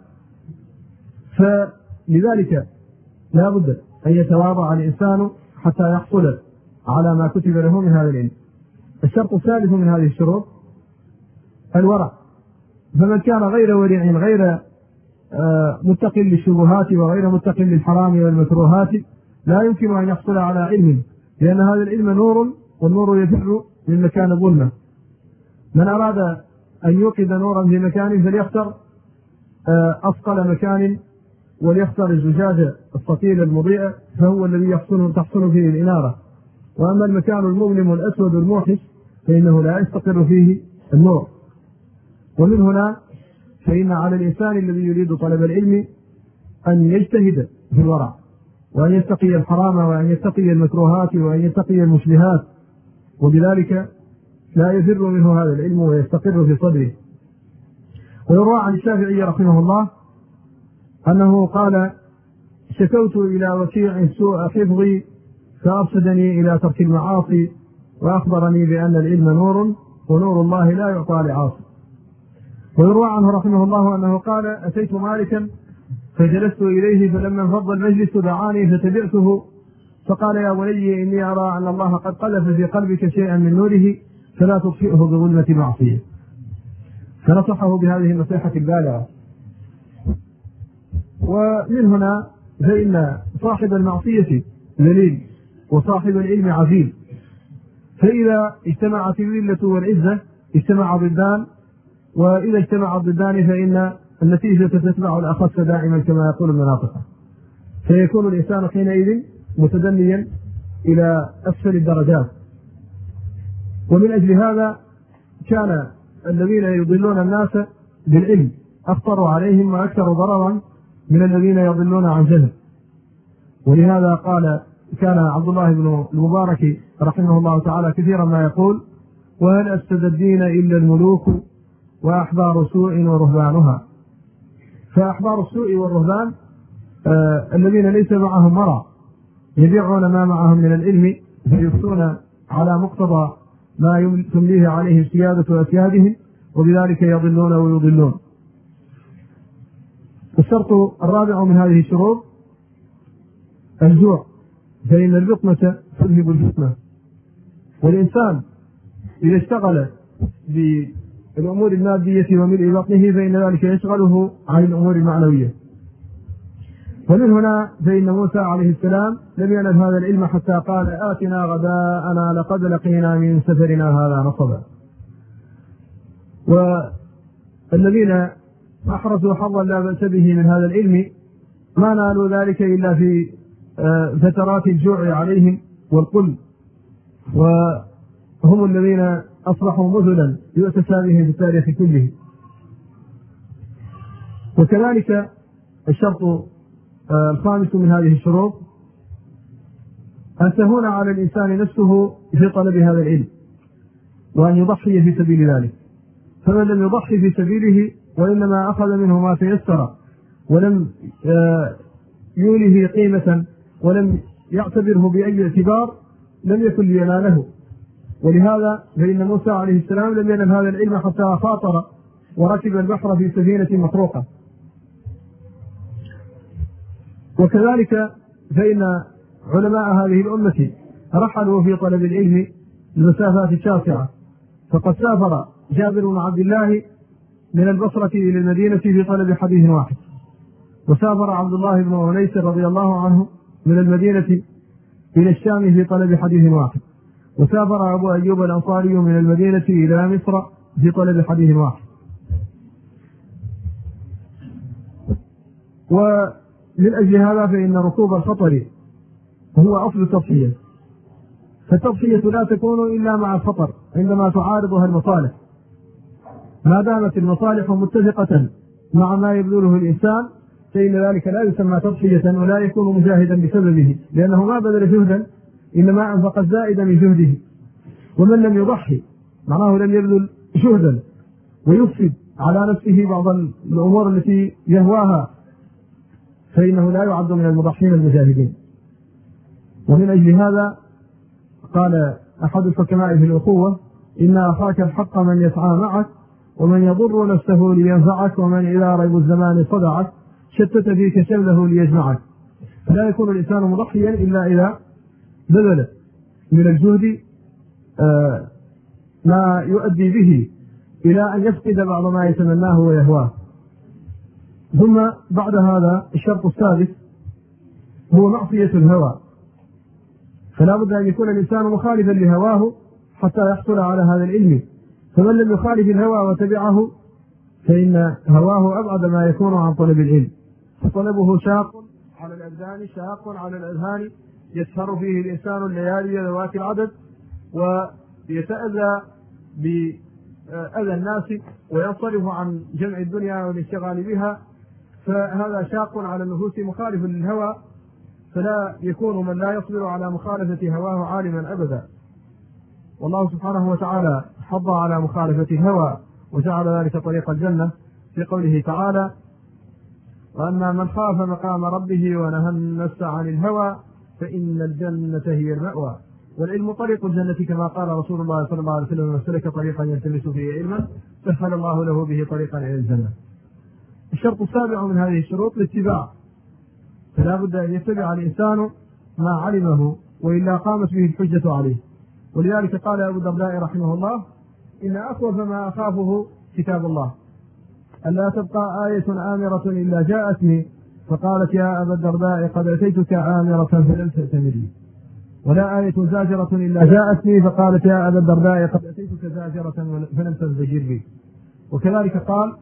فلذلك لا بد أن يتواضع الإنسان حتى يحصل على ما كتب له من هذا العلم. الشرط الثالث من هذه الشروط الورع. فمن كان غير ورع، غير متق للشبهات وغير متق للحرام والمكروهات، لا يمكن أن يحصل على علم، لأن هذا العلم نور، والنور يفر من مكان ظلمة. من أراد أن يوقد نورا في مكان فليختر أثقل مكان، وليختر الزجاجة الثقيلة المضيئة، فهو الذي يحصل تحصل فيه الإنارة. وأما المكان المظلم الأسود الموحش فإنه لا يستقر فيه النور. ومن هنا فإن على الإنسان الذي يريد طلب العلم أن يجتهد في الورع، وأن يتقي الحرام، وأن يتقي المكروهات، وأن يتقي المشبهات، وبذلك لا يفر منه هذا العلم ويستقر في صدره. ويروى عن الشافعي رحمه الله أنه قال: شكوت إلى وكيع سوء حفظي فأرشدني إلى ترك المعاصي، وأخبرني بأن العلم نور، ونور الله لا يعطى لعاصي. ويروى عنه رحمه الله أنه قال: أتيت مالكا فجلست إليه، فلما انفض المجلس دعاني فتبعته، فقال: يا بني إني أرى أن الله قد قذف في قلبك شيئا من نوره فلا تطفئه بظلمة معصية. فنصحه بهذه النصيحة البالغة. ومن هنا فإن صاحب المعصية ذليل، وصاحب العلم عزيز. فإذا اجتمعت الذلة والعزة اجتمع ضدان، وإذا اجتمع الضدان فإن النتيجة تتبع الأخص دائما كما يقول المناطق. فيكون الإنسان حينئذ متدنيا إلى أسفل الدرجات. ومن أجل هذا كان الذين يضلون الناس بالعلم أخطر عليهم وأكثر ضررا من الذين يضلون عن جهل. ولهذا قال كان عبد الله بن المبارك رحمه الله تعالى كثيرا ما يقول: وهل أفسد الدين إلا الملوك وأحبار سوء ورهبانها. فأحبار السوء والرهبان آه الذين ليس معهم مرع، يبيعون ما معهم من العلم فيفتون على مقتضى ما تمليه عليه سيادة أسيادهم، وبذلك يضلون ويضلون. الشرط الرابع من هذه الشروط الجوع، فإن البطنة تذهب الفتنة. والإنسان إذا اشتغل الأمور المادية وملء بطنه فإن ذلك يشغله عن الأمور المعنوية. ومن هنا فإن موسى عليه السلام لم ينل هذا العلم حتى قال آتنا غداءنا لقد لقينا من سفرنا هذا نصبا. والذين أحرزوا حظا لا بأس به من هذا العلم ما نالوا ذلك إلا في فترات الجوع عليهم والقل، وهم الذين أصبحوا مثلا يؤتسى بهم في التاريخ كله. وكذلك الشرط الخامس من هذه الشروط أن تهون على الإنسان نفسه في طلب هذا العلم وأن يضحي في سبيل ذلك. فمن لم يضحي في سبيله وإنما أخذ منه ما تيسر ولم يوله قيمة ولم يعتبره بأي اعتبار لم يكن ليناله. ولهذا فإن موسى عليه السلام لم ينل هذا العلم حتى خاطر وركب البحر في سفينة مطروقة. وكذلك فإن علماء هذه الأمة رحلوا في طلب العلم المسافات الشاسعة، فقد سافر جابر بن عبد الله من البصرة إلى المدينة في طلب حديث واحد، وسافر عبد الله بن أنيس رضي الله عنه من المدينة إلى الشام في طلب حديث واحد، وسافر أبو أيوب الأنصاري من المدينة إلى مصر في طلب حديث واحد. ومن أجل هذا فإن ركوب الخطر هو أصل التضحية، فالتضحية لا تكون إلا مع الخطر عندما تعارضها المصالح. ما دامت المصالح متفقة مع ما يبذله الإنسان فإن ذلك لا يسمى تضحية ولا يكون مجاهدا بسببه، لأنه ما بذل جهدا إنما أنفق الزائد من جهده. ومن لم يضحي معناه لم يبذل جهدا ويفسد على نفسه بعض الأمور التي يهواها فإنه لا يعد من المضحين المجاهدين. ومن أجل هذا قال أحد الحكماء في الأخوة إن أخاك الحق من يسعى معك ومن يضر نفسه لينفعك ومن إذا ريب الزمان صدعك شتت فيك شمله ليجمعك. فلا يكون الإنسان مضحيا إلا إذا بذل من الجهد آه ما يؤدي به إلى أن يفقد بعض ما يتمناه ويهواه. ثم بعد هذا الشرط السادس هو معصية الهوى، فلا بد أن يكون الإنسان مخالفا لهواه حتى يحصل على هذا العلم. فمن لم يخالف الهوى وتبعه فإن هواه أبعد ما يكون عن طلب العلم، فطلبه شاق على الأبدان شاق على الأذهان يسهر فيه الإنسان الليالي ذوات العدد ويتأذى بأذى الناس وينصرف عن جمع الدنيا والاشتغال بها، فهذا شاق على النفوس مخالف للهوى، فلا يكون من لا يصبر على مخالفة هواه عالما أبدا. والله سبحانه وتعالى حض على مخالفة الهوى وجعل ذلك طريق الجنة في قوله تعالى وأما من خاف مقام ربه ونهى النفس عن الهوى فإن الجنة هي المأوى. والعلم طريق الجنة كما قال رسول الله صلى الله عليه وسلم من سلك طريقا يلتمس فيه علما سهل الله له به طريقا إلى الجنة. الشرط السابع من هذه الشروط الاتباع، فلا بد أن يتبع الإنسان ما علمه وإلا قامت به الحجة عليه. ولذلك قال أبو الدرداء رحمه الله إن أخوف ما أخافه كتاب الله ألا تبقى آية آمرة إلا جاءتني فقالت يا أبا الدرداء قد أتيتك آمرة فلم تأتمري، ولا آية زاجرة إلا جاءتني فقالت يا أبا الدرداء قد أتيتك زاجرة فلم تزدجر بي. وكذلك قال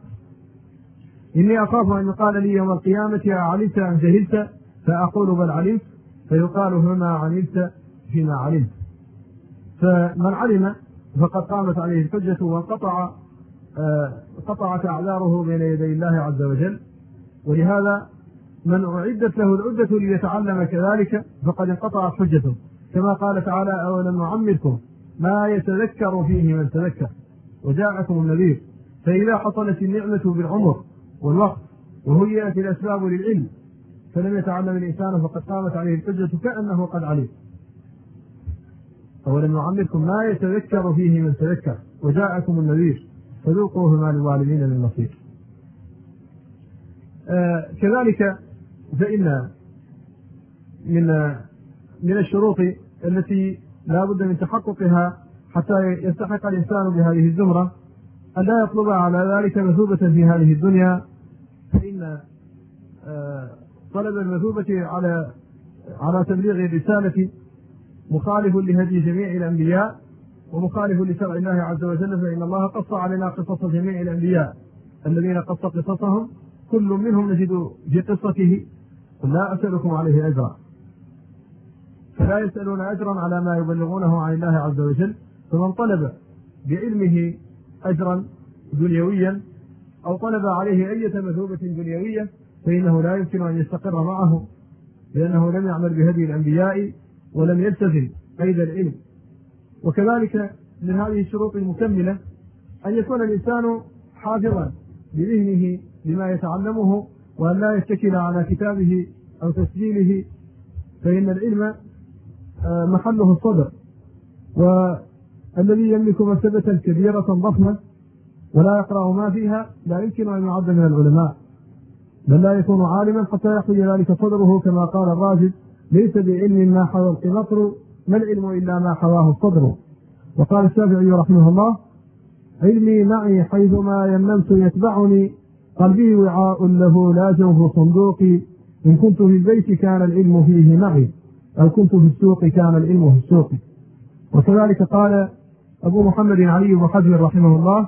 إني أخاف أن يقال لي يوم القيامة أعلمت أم جهلت فأقول بل علمت فيقال هما عملت فيما علمت. فمن علم فقد قامت عليه الحجة وانقطع قطعت أعذاره بين يدي الله عز وجل. ولهذا من أعدت له العدة ليتعلم كذلك فقد انقطعت حجته، كما قال تعالى أولم نعمركم ما يتذكر فيه من تذكر وجاءكم النذير. فإذا حصلت النعمة بالعمر والوقت وهيئت الأسباب للعلم فلم يتعلم الإنسان فقد قامت عليه الحجة كأنه قد علم. أولم نعمركم ما يتذكر فيه من تذكر وجاءكم النذير فذوقوه ما للظالمين من نصير. آه كذلك فإن من من الشروط التي لا بد من تحققها حتى يلتحق الإنسان بهذه الزمرة أن لا يطلب على ذلك مثوبة في هذه الدنيا، فإن طلب المثوبة على على تبليغ الرسالة مخالف لهدي جميع الأنبياء ومخالف لشرع الله عز وجل، فإن الله قص علينا قصص جميع الأنبياء الذين قص قصصهم كل منهم نجد في قصته قل لا أسألكم عليه أجرا، فلا يسألون أجرا على ما يبلغونه عن الله عز وجل. فمن طلب بعلمه أجرا دنيويا أو طلب عليه أي مثوبة دنيوية فإنه لا يمكن أن يستقر معه، لأنه لم يعمل بهدي الأنبياء ولم يلتزم قيد العلم. وكذلك من هذه الشروط المكملة أن يكون الإنسان حافظا بذهنه لما يتعلمه، وأن لا يتكل على كتابه أو تسجيله، فإن العلم محله الصدر، والذي يملك مرتبة كبيرة ضخمة ولا يقرأ ما فيها لا يمكن أن يعد من العلماء، بل لا يكون عالما حتى يحوي ذلك صدره، كما قال الراجل ليس بعلم ما حوى القنطر، ما العلم إلا ما حواه الصدر. وقال الشافعي رحمه الله علمي معي حيثما يممت يتبعني، قلبي وعاء له لا جوف صندوقي، إن كنت في البيت كان العلم فيه معي، أو كنت في السوق كان العلم في السوق. وكذلك قال أبو محمد علي بن حجر رحمه الله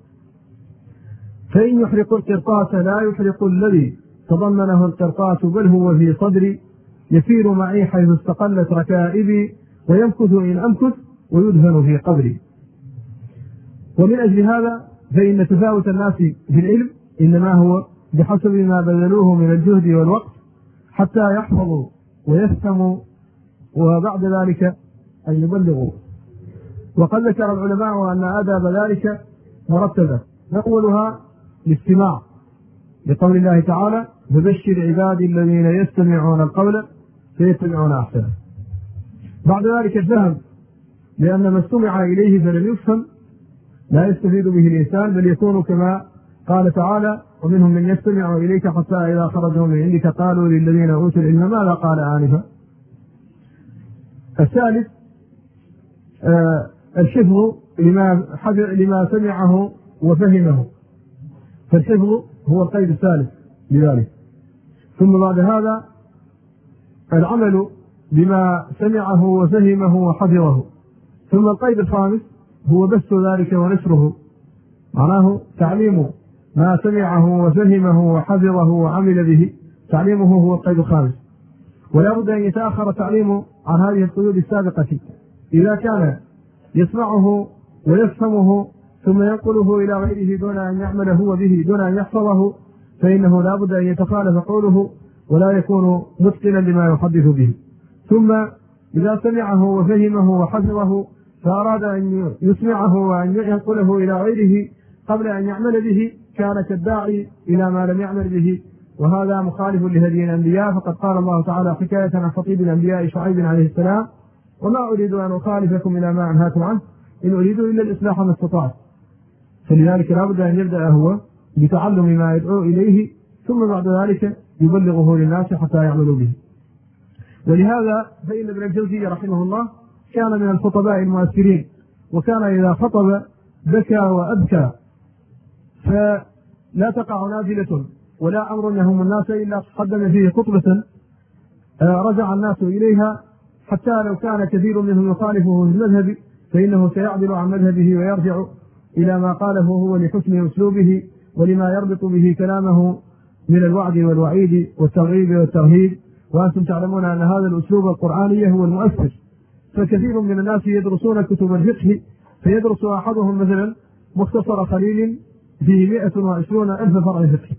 فإن يحرق القرطاس لا يحرق الذي تضمنه القرطاس، بل هو في صدري، يسير معي حيث استقلت ركائبي، ويمكث إن أمكث ويدفن في قبري. ومن أجل هذا فإن تفاوت الناس في العلم إنما هو بحسب ما بذلوه من الجهد والوقت حتى يحفظوا ويفهموا، وبعد ذلك أن يبلغوا. وقد ذكر العلماء أن آداب ذلك مرتبة، أولها الاستماع لقول الله تعالى فبشر عبادي الذين يستمعون القول فيتبعون أحسنه. بعد ذلك الفهم، لأن ما استمع إليه فلم يفهم لا يستفيد به الإنسان، بل يكون كما قال تعالى ومنهم من يستمع إليك حتى إذا خرجوا من عندك قالوا للذين أوتوا العلم ماذا قال آنفا. الثالث آه الحفظ لما, لما سمعه وفهمه، فالحفظ هو القيد الثالث لذلك. ثم بعد هذا العمل بما سمعه وفهمه وحفظه. ثم القيد الخامس هو بث ذلك ونشره، معناه تعليم ما سمعه وفهمه وحفظه وعمل به، تعليمه هو القيد الخامس. ولا بد أن يتأخر التعليم عن هذه القيود السابقة. إذا كان يسمعه ويفهمه ثم ينقله إلى غيره دون أن يعمل هو به دون أن يحفظه، فإنه لا بد أن يتخالف قوله ولا يكون متقنا لما يحدث به. ثم إذا سمعه وفهمه وحفظه فأراد أن يسمعه وأن ينقله إلى غيره قبل أن يعمل به كان كالداعي إلى ما لم يعمل به، وهذا مخالف لهدي الأنبياء. فقد قال الله تعالى حكاية عن خطيب الأنبياء شعيب عليه السلام وما أريد أن أخالفكم إلى ما أنهاكم عنه إن أريد إلا الإصلاح ما استطعت. فلذلك لا بد أن يبدأ هو بتعلم ما يدعو إليه، ثم بعد ذلك يبلغه للناس حتى يعملوا به. ولهذا فإن ابن الجوزي رحمه الله كان من الخطباء المؤثرين، وكان إذا خطب بكى وأبكى، فلا تقع نازلة ولا أمر يهم الناس إلا قدم فيه خطبة رجع الناس إليها، حتى لو كان كثير منهم يخالفه في المذهب فإنه سيعدل عن مذهبه ويرجع إلى ما قاله هو لحسن أسلوبه ولما يربط به كلامه من الوعد والوعيد والترغيب والترهيب. وأنتم تعلمون أن هذا الأسلوب القرآني هو المؤثر، فكثير من الناس يدرسون كتب الفقه فيدرس أحدهم مثلا مختصر خليل فيه مئة وعشرون ألف فرع فقه،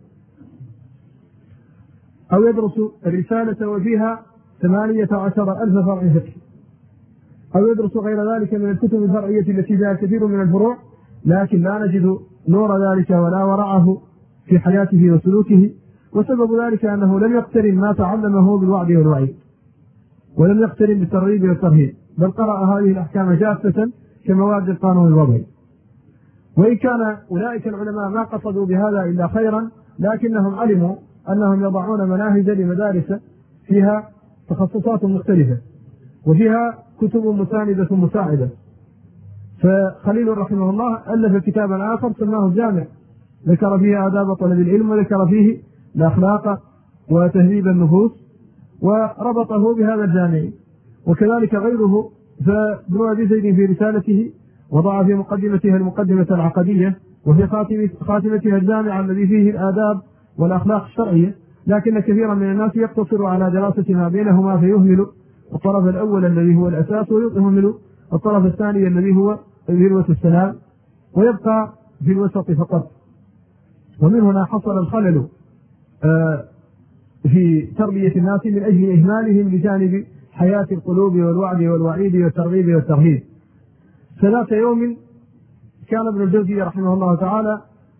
أو يدرس الرسالة وفيها ثمانية عشر ألف فرع فقه، أو يدرس غير ذلك من الكتب الفرعية التي فيها كثير من الفروع، لكن لا نجد نور ذلك ولا ورعه في حياته وسلوكه. وسبب ذلك أنه لم يقترن ما تعلمه بالوعد والوعيد، ولم يقترن بالترغيب والترهيب، بل قرأ هذه الأحكام جافة كمواد القانون الوضعي. وإن كان أولئك العلماء ما قصدوا بهذا إلا خيرا، لكنهم علموا أنهم يضعون مناهج لمدارس فيها تخصصات مختلفة وفيها كتب مساندة مساعدة، فخليل رحمه الله ألف كتابا آخر سماه الجامع، ذكر فيه آداب طلب العلم وذكر فيه الأخلاق وتهذيب النفوس وربطه بهذا الجامع. وكذلك غيره، فابن أبي زيد في رسالته وضع في مقدمتها المقدمة العقدية وفي خاتمتها الجامع الذي فيه الآداب والأخلاق الشرعية، لكن كثيرا من الناس يقتصر على دراسة ما بينهما فيهمل الطرف الأول الذي هو الأساس ويهمل الطرف الثاني الذي هو ذروة السلام ويبقى في الوسط فقط. ومن هنا حصل الخلل في تربية الناس من أجل إهمالهم لجانب حياة القلوب والوعد والوعيد والترغيب والترهيب. فذات يوم كان ابن الجوزي رحمه الله تعالى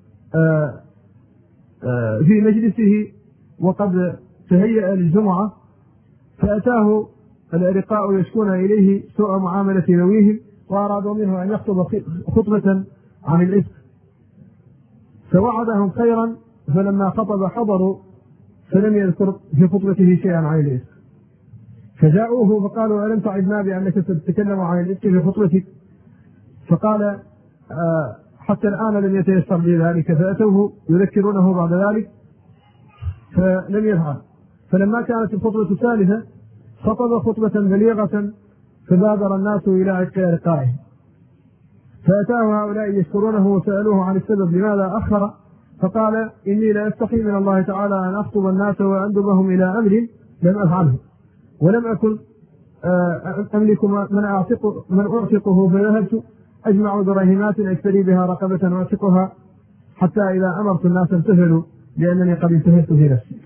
في مجلسه وقد تهيأ للجمعة، فأتاه الأرقاء يشكون إليه سوء معاملة ذويهم وأرادوا منه أن يخطب خطبة عن الإفك، فوعدهم خيرا، فلما خطب حضروا فلم يذكر في خطبته شيئا عن الإفك، فجاءوه فقالوا ألم تعدنا بأنك ستتكلم عن الإفك في خطبتك؟ فقال آه حتى الآن لم يتيسر لي ذلك، فأتوه يذكرونه بعد ذلك فلم يفعل. فلما كانت الخطبة الثالثة خطب خطبة بليغة فبادر الناس إلى عتق رقائه، فأتاه هؤلاء يشكرونه وسألوه عن السبب لماذا أخر، فقال إني لا أستحي من الله تعالى أن أخطب الناس وأندبهم إلى أمر لم أفعله، ولم أكن أملك من أعتقه, من أعتقه فذهبت أجمع دراهمات أشتري بها رقبة أعتقها حتى إذا أمرت الناس امتثلوا لأنني قد انتهيت في نفسي.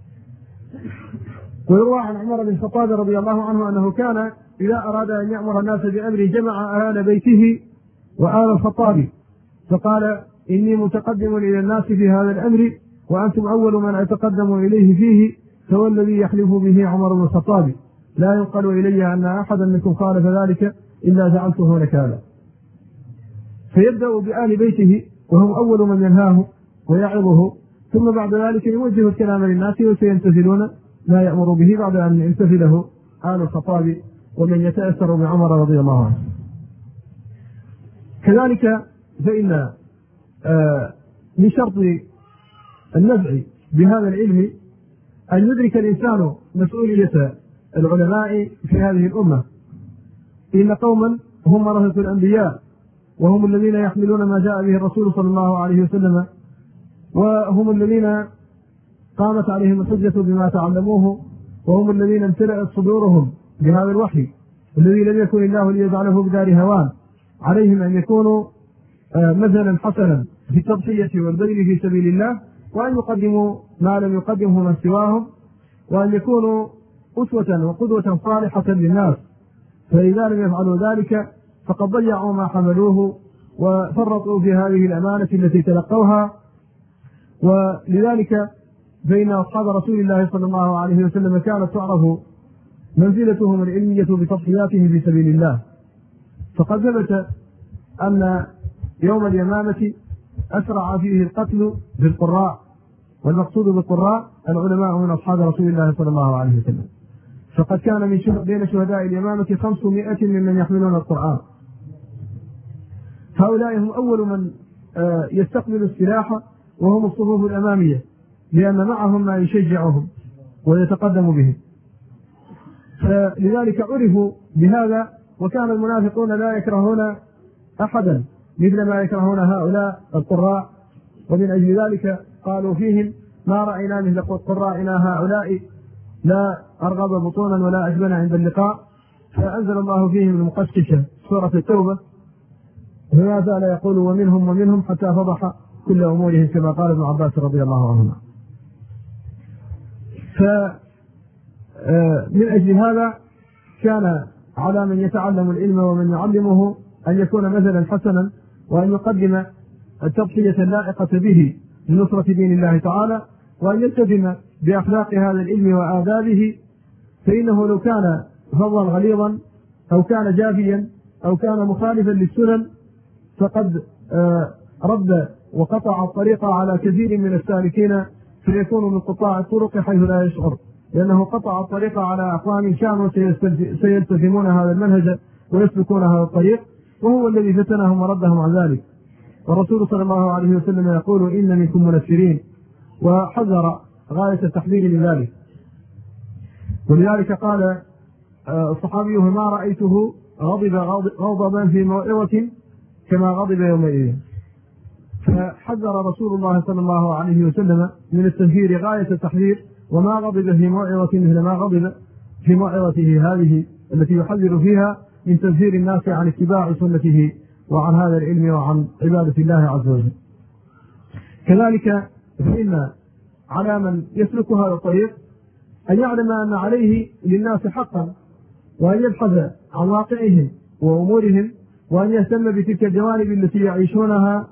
ويروى عن عمر بن الخطاب رضي الله عنه أنه كان إذا أراد أن يأمر الناس بأمر جمع أهل بيته وآل الخطاب، فقال إني متقدم إلى الناس في هذا الأمر وأنتم أول من أتقدم إليه فيه، فهو الذي يحلف به عمر بن الخطاب، لا ينقل إلي أن أحدا منكم خالف ذلك إلا جعلته نكالا. فيبدأ بآل بيته وهم أول من ينهاه ويعظه، ثم بعد ذلك يوجه الكلام للناس وسيمتثلون ما يأمر به بعد أن يمتثله آل الخطاب ومن يتأثر بعمر رضي الله عنه. كذلك فإن آه من شرط النفع بهذا العلم أن يدرك الإنسان مسؤولية العلماء في هذه الأمة، إن قوما هم ورثة الأنبياء وهم الذين يحملون ما جاء به الرسول صلى الله عليه وسلم، وهم الذين قامت عليهم الحجة بما تعلموه، وهم الذين امتلأت صدورهم بهذا الوحي الذي لم يكن الله ليجعله بدار هوان. عليهم أن يكونوا مثلا حسنا في التضحية والبذل في سبيل الله، وأن يقدموا ما لم يقدمه من سواهم، وأن يكونوا أسوة وقدوة صالحة للناس، فإذا لم يفعلوا ذلك فقد ضيعوا ما حملوه وفرطوا في هذه الأمانة التي تلقوها. ولذلك بين أصحاب رسول الله صلى الله عليه وسلم كانت تعرف منزلتهم العلمية بتضحياتهم في سبيل الله، فقد ثبت أن يوم اليمامة أسرع فيه القتل بالقراء، والمقصود بالقراء العلماء من أصحاب رسول الله صلى الله عليه وسلم، فقد كان من شهد بين شهداء اليمامة خمسمائة ممن يحملون القرآن، هؤلاء هم أول من يستقبل السلاح وهم الصفوف الأمامية، لأن معهم ما يشجعهم ويتقدم بهم، فلذلك عرفوا بهذا. وكان المنافقون لا يكرهون أحدا مثل ما يكرهون هؤلاء القراء، ومن أجل ذلك قالوا فيهم ما رأينا مثل قرائنا هؤلاء، لا أرغب بطونا ولا أجبن عند اللقاء. فأنزل الله فيهم المقششة سورة التوبة، فما زال يقول ومنهم ومنهم حتى فضح كل أمورهم كما قال ابن عباس رضي الله عنهما. فمن أجل هذا كان على من يتعلم العلم ومن يعلمه أن يكون مثلا حسنا، وأن يقدم التضحية اللائقة به لنصرة دين الله تعالى، وأن يلتزم بأخلاق هذا العلم وآدابه، فإنه لو كان فظا غليظا أو كان جافيا أو كان مخالفا للسنن فقد رد وقطع الطريق على كثير من السالكين فيكون من قطاع الطرق حيث لا يشعر، لأنه قطع الطريق على أقوام كانوا سيلتزمون هذا المنهج ويسلكون هذا الطريق، وهو الذي فتنهم وردهم عن ذلك. والرسول صلى الله عليه وسلم يقول إن منكم منفرين، وحذر غاية التحذير من ذلك. ولذلك قال الصحابي ما رأيته غضب غضبا في موعظة كما غضب يومئذ. فحذر رسول الله صلى الله عليه وسلم من التنفير غاية التحذير، وما غضب في موعظة مثل ما غضب في موعظته هذه التي يحذر فيها من تنفير الناس عن اتباع سنته وعن هذا العلم وعن عبادة الله عز وجل. كذلك فإن على من يسلك هذا الطريق أن يعلم أن عليه للناس حقا، وأن يبحث عن واقعهم وأمورهم، وأن يهتم بتلك الجوانب التي يعيشونها،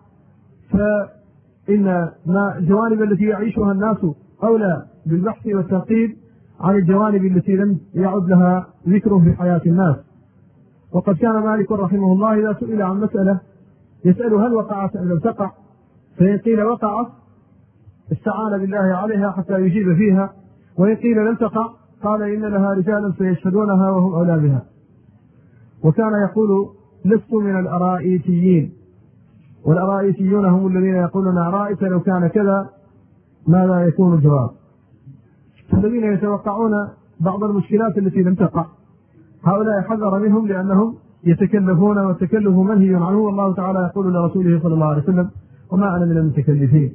فإن ما الجوانب التي يعيشها الناس أولى بالبحث والتنقيب عن الجوانب التي لم يعد لها ذكر في حياة الناس. وقد كان مالك رحمه الله إذا سئل عن مسألة يسأل هل وقعت أم لم تقع، فإن قيل وقعت استعان بالله عليها حتى يجيب فيها، وإن قيل لم تقع قال إن لها رجالا سيشهدونها وهم أولى بها. وكان يقول لست من الأرائيتيين، والأرائيتيون هم الذين يقولون أرأيت لو كان كذا ماذا يكون الجواب، الذين يتوقعون بعض المشكلات التي لم تقع. هؤلاء حذر منهم لأنهم يتكلفون، والتكلف منهي عنه، والله تعالى يقول لرسوله صلى الله عليه وسلم وما أنا من المتكلفين.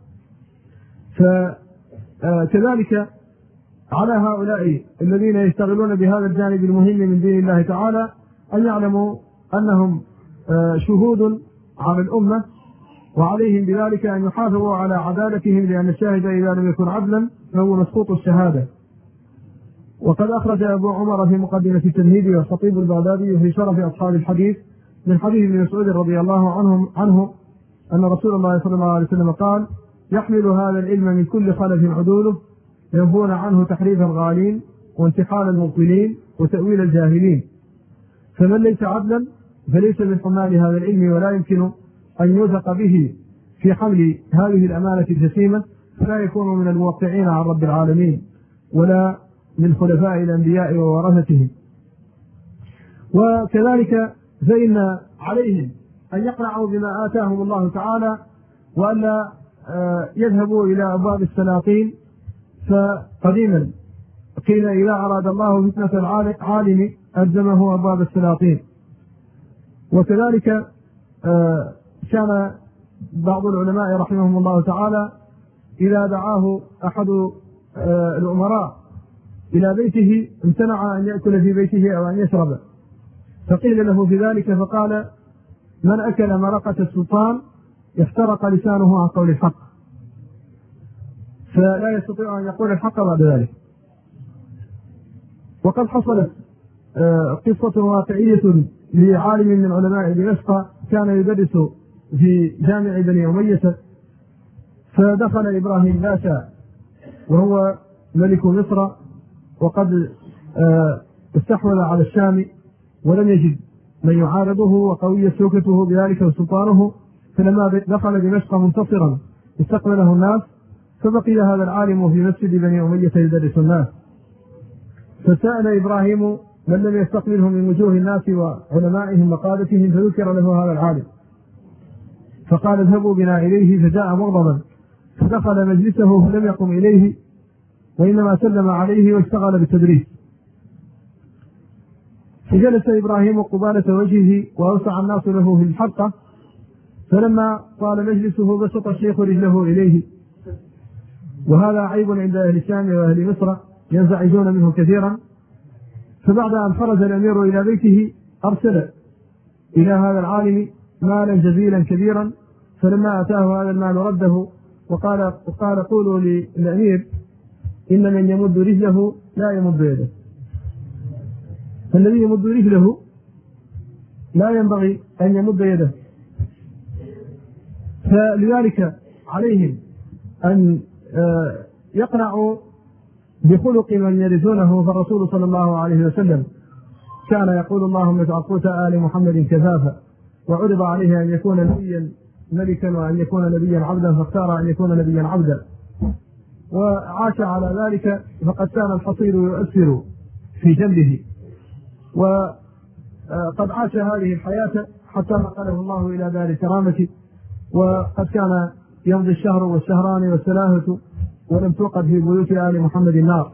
فكذلك على هؤلاء الذين يشتغلون بهذا الجانب المهم من دين الله تعالى أن يعلموا أنهم شهود على الأمة، وعليهم بذلك أن يحافظوا على عدالتهم، لأن الشاهد إذا لم يكن عدلا فهو مسقوط الشهادة. وقد أخرج أبو عمر في مقدمة التمهيد والخطيب البغدادي في شرف أصحاب الحديث من حديث ابن مسعود رضي الله عنه عنه أن رسول الله صلى الله عليه وسلم قال: يحمل هذا العلم من كل خلف عدوله، ينفون عنه تحريف الغالين وانتحال المبطلين وتأويل الجاهلين، فمن ليس عدلا فليس من حمال هذا العلم، ولا يمكن أن يوثق به في حمل هذه الأمانة الجسيمة، فلا يكون من الموقعين عن رب العالمين ولا من خلفاء الأنبياء وورثتهم. وكذلك فإن عليهم أن يقنعوا بما آتاهم الله تعالى، وألا يذهبوا إلى أبواب السلاطين. فقديما قيل إذا أراد الله فتنة العالم ألزمه أبواب السلاطين. وكذلك كان بعض العلماء رحمهم الله تعالى إذا دعاه أحد الأمراء إلى بيته امتنع أن يأكل في بيته أو أن يشرب، فقيل له في ذلك فقال: من أكل مرقة السلطان يفترق لسانه عن قول الحق، فلا يستطيع أن يقول الحق بعد ذلك. وقد حصلت قصة واقعية لعالم من علماء دمشق كان يدرس في جامع بني أمية، فدخل إبراهيم باشا وهو ملك مصر، وقد استحوذ على الشام ولم يجد من يعارضه، وقوية شوكته بذلك وسلطانه. فلما دخل دمشق منتصرا استقبله الناس، فبقي هذا العالم في مسجد بني أمية يدرس الناس. فسأل إبراهيم من لم يستقبله من وجوه الناس وعلمائهم وقادتهم، فذكر له هذا العالم، فقال: اذهبوا بنا إليه. فجاء مغضبا فدخل مجلسه فلم يقم إليه، وإنما سلم عليه واشتغل بالتدريس. فجلس إبراهيم قبالة وجهه وأوسع الناس له في الحلقة، فلما طال مجلسه بسط الشيخ رجله إليه، وهذا عيب عند أهل الشام وأهل مصر ينزعجون منه كثيرا. فبعد أن خرج الأمير إلى بيته أرسل إلى هذا العالم مالا جزيلا كبيرا، فلما أتاه هذا المال رده وقال وقال قولوا للأمير إن من يمد رجله لا يمد يده، فالذي يمد رجله لا ينبغي أن يمد يده. فلذلك عليهم أن يقنعوا بخلق من يرثونه. فالرسول صلى الله عليه وسلم كان يقول: اللهم اجعل قوت آل محمد كفافا، وعرض عليه أن يكون نبيا ملكا وأن يكون نبيا عبدا، فاختار أن يكون نبيا عبدا، وعاش على ذلك. فقد كان الحصير يؤثر في جنبه، وقد عاش هذه الحياة حتى نقله الله إلى دار الكرامة، وقد كان يمضي الشهر والشهران والثلاثة ولم توقد في بيوت آل محمد النار،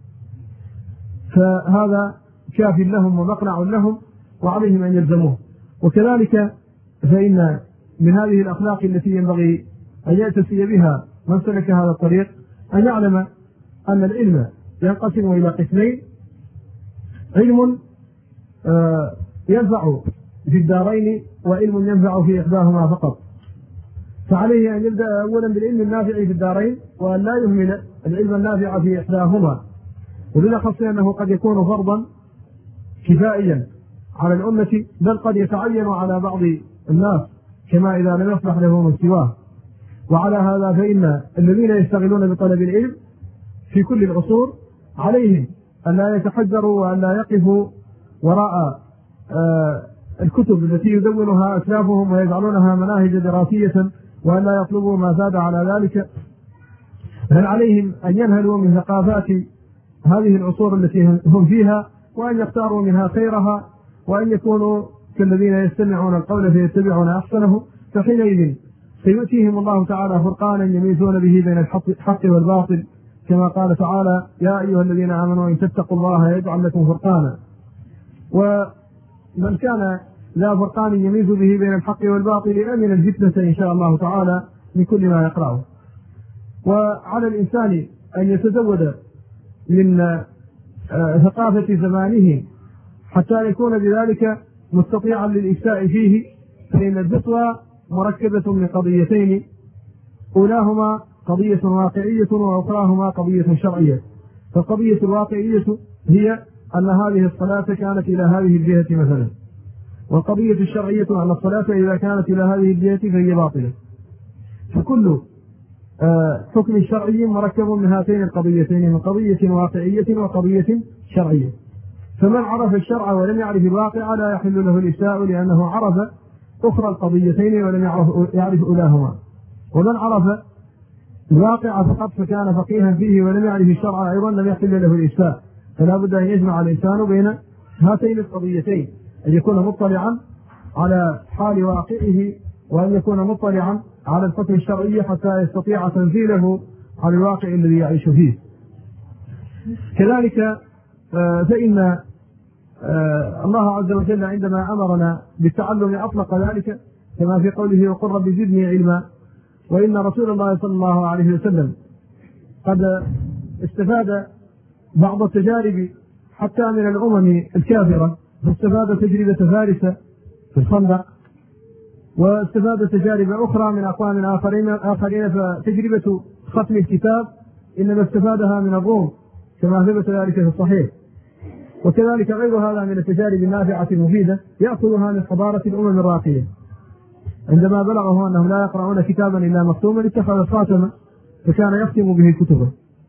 فهذا كاف لهم ومقنع لهم وعليهم أن يلزموه. وكذلك فإن من هذه الأخلاق التي ينبغي أن يأتسي بها من سلك هذا الطريق أن يعلم أن العلم ينقسم إلى قسمين: علم ينفع في الدارين وعلم ينفع في إحداهما فقط. فعليه أن يبدأ أولا بالعلم النافع في الدارين وأن لا يهمل العلم النافع في إحداهما، وبالأخص أنه قد يكون فرضا كفائيا على الأمة، بل قد يتعين على بعض الناس كما إذا لم يصلح له من سواه. وعلى هذا فإن الذين يشتغلون بطلب العلم في كل العصور عليهم أن لا يتحجروا وأن لا يقفوا وراء آه الكتب التي يدونها أسلافهم ويجعلونها مناهج دراسية، وأن لا يطلبوا ما زاد على ذلك، بل عليهم أن ينهلوا من ثقافات هذه العصور التي هم فيها، وأن يختاروا منها خيرها، وأن يكونوا كالذين يستمعون القول فيتبعون أحسنه. فحينئذ سيؤتيهم الله تعالى فرقانا يميزون به بين الحق والباطل، كما قال تعالى: يا أيها الذين آمنوا إن تتقوا الله يجعل لكم فرقانا. ومن كان لا فرقان يميز به بين الحق والباطل أمن الفتنة إن شاء الله تعالى من كل ما يقرأه. وعلى الإنسان أن يتزود من ثقافة زمانه حتى يكون بذلك مستطيعا للإفتاء فيه، فإن الفتوى مركبة من قضيتين: أولاهما قضية واقعية وأخراهما قضية شرعية. فالقضية الواقعية هي أن هذه الصلاة كانت إلى هذه الجهة مثلا، والقضية الشرعية أن الصلاة إذا كانت إلى هذه الجهة فهي باطلة. فكل حكم شرعي مركب من هاتين القضيتين، من قضية واقعية وقضية شرعية. فمن عرف الشرع ولم يعرف الواقع لا يحل له الإفتاء، لأنه عرف أخرى القضيتين ولم يعرف, يعرف أولاهما. ومن عرف الواقع فقط فكان فقيها فيه ولم يعرف الشرع أيضا لم يحل له الإفتاء. فلا بد أن يجمع الإنسان بين هاتين القضيتين، أن يكون مطلعا على حال واقعه، وأن يكون مطلعا على الحكم الشرعي حتى يستطيع تنزيله على الواقع الذي يعيش فيه. كذلك فإن الله عز وجل عندما أمرنا بالتعلم أطلق ذلك كما في قوله: وقل رب زدني علما. وإن رسول الله صلى الله عليه وسلم قد استفاد بعض التجارب حتى من الأمم الكافرة، فاستفاد تجربة فارس في الخندق، واستفاد تجارب أخرى من أقوام آخرين آخرين فتجربة ختم الكتاب إنما استفادها من الروم كما ثبت ذلك في الصحيح. وكذلك غير هذا من التجارب النافعة المفيدة يأخذها من حضارة الأمم الراقية. عندما بلغه أنهم لا يقرؤون كتابا إلا مختوما اتخذ خاتما فكان يختم به كتبه.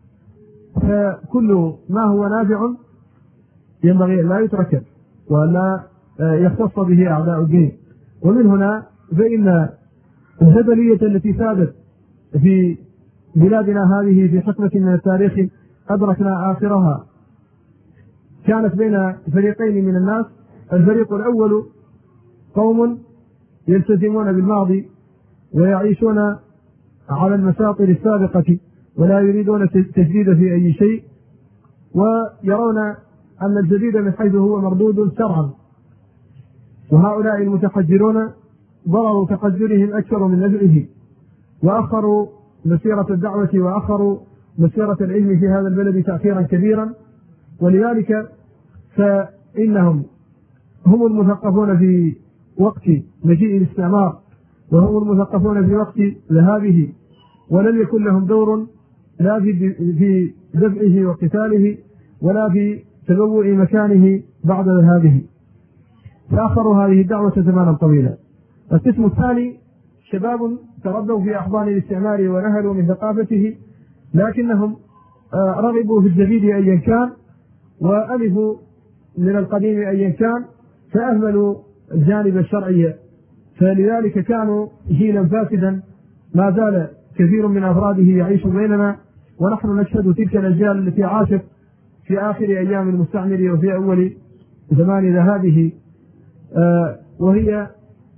فكل ما هو نافع ينبغي أن لا يترك ولا يختص به أعداء الدين. ومن هنا فإن الهبلية التي سادت في بلادنا هذه في حقبة من التاريخ أدركنا آخرها كانت بين فريقين من الناس. الفريق الأول قوم يلتزمون بالماضي ويعيشون على المساطر السابقة ولا يريدون التجديد في أي شيء، ويرون أن الجديد من حيث هو مردود شرعا. وهؤلاء المتحجرون ضرروا تحجرهم أكثر من نفعه، وأخروا مسيرة الدعوة وأخروا مسيرة العلم في هذا البلد تأخيرا كبيرا. ولذلك فإنهم هم المثقفون في وقت مجيء الاستعمار، وهم المثقفون في وقت ذهابه، ولم يكن لهم دور لا في دفعه وقتاله ولا في تبوء مكانه بعد ذهابه، فأخروا هذه الدعوة زمانا طويلا. القسم الثاني شباب تربوا في أحضان الاستعمار ونهلوا من ثقافته، لكنهم رغبوا في الجديد أيا كان وألفوا من القديم أيا كان، فأهملوا الجانب الشرعي، فلذلك كانوا جيلا فاسدا ما زال كثير من أفراده يعيش بيننا، ونحن نشهد تلك الأجيال التي عاشت في آخر أيام المستعمر وفي أول زمان ذهابه، وهي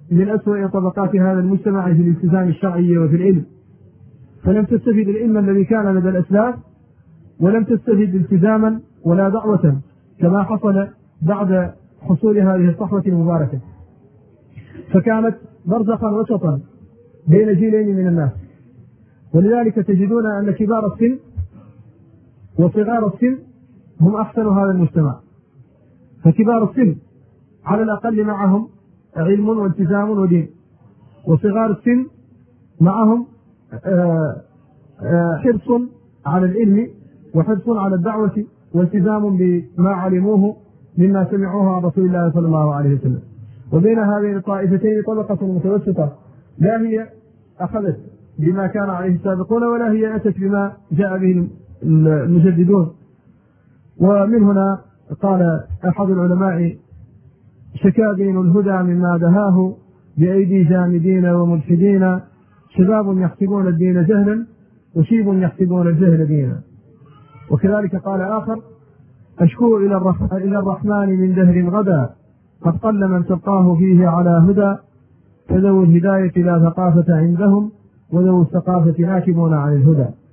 من أسوأ طبقات هذا المجتمع في الالتزام الشرعي وفي العلم، فلم تستفد العلم الذي كان لدى الأسلاف، ولم تستفد التزاما ولا دعوة كما حصل بعد حصول هذه الصحوة المباركة، فكانت برزخا وسطا بين جيلين من الناس. ولذلك تجدون أن كبار السن وصغار السن هم أحسن هذا المجتمع، فكبار السن على الأقل معهم علم والتزام ودين، وصغار السن معهم حرص على العلم وحرص على الدعوة والتزام بما علموه مما سمعوه عن رسول الله صلى الله عليه وسلم. وبين هذين الطائفتين طبقة متوسطة لا هي أخذت بما كان عليه السابقون ولا هي أتت بما جاء به المجددون. ومن هنا قال أحد العلماء: شكا دين الهدى مما دهاه بأيدي جامدين وملحدين، شباب يحسبون الدين جهلا وشيب يحسبون الجهل دينا. وكذلك قال آخر: أشكو إلى الرحمن من دهر غدا، قد قل من تلقاه فيه على هدى، فذو الهداية لا ثقافة عندهم وذو الثقافة ناكبون عن الهدى.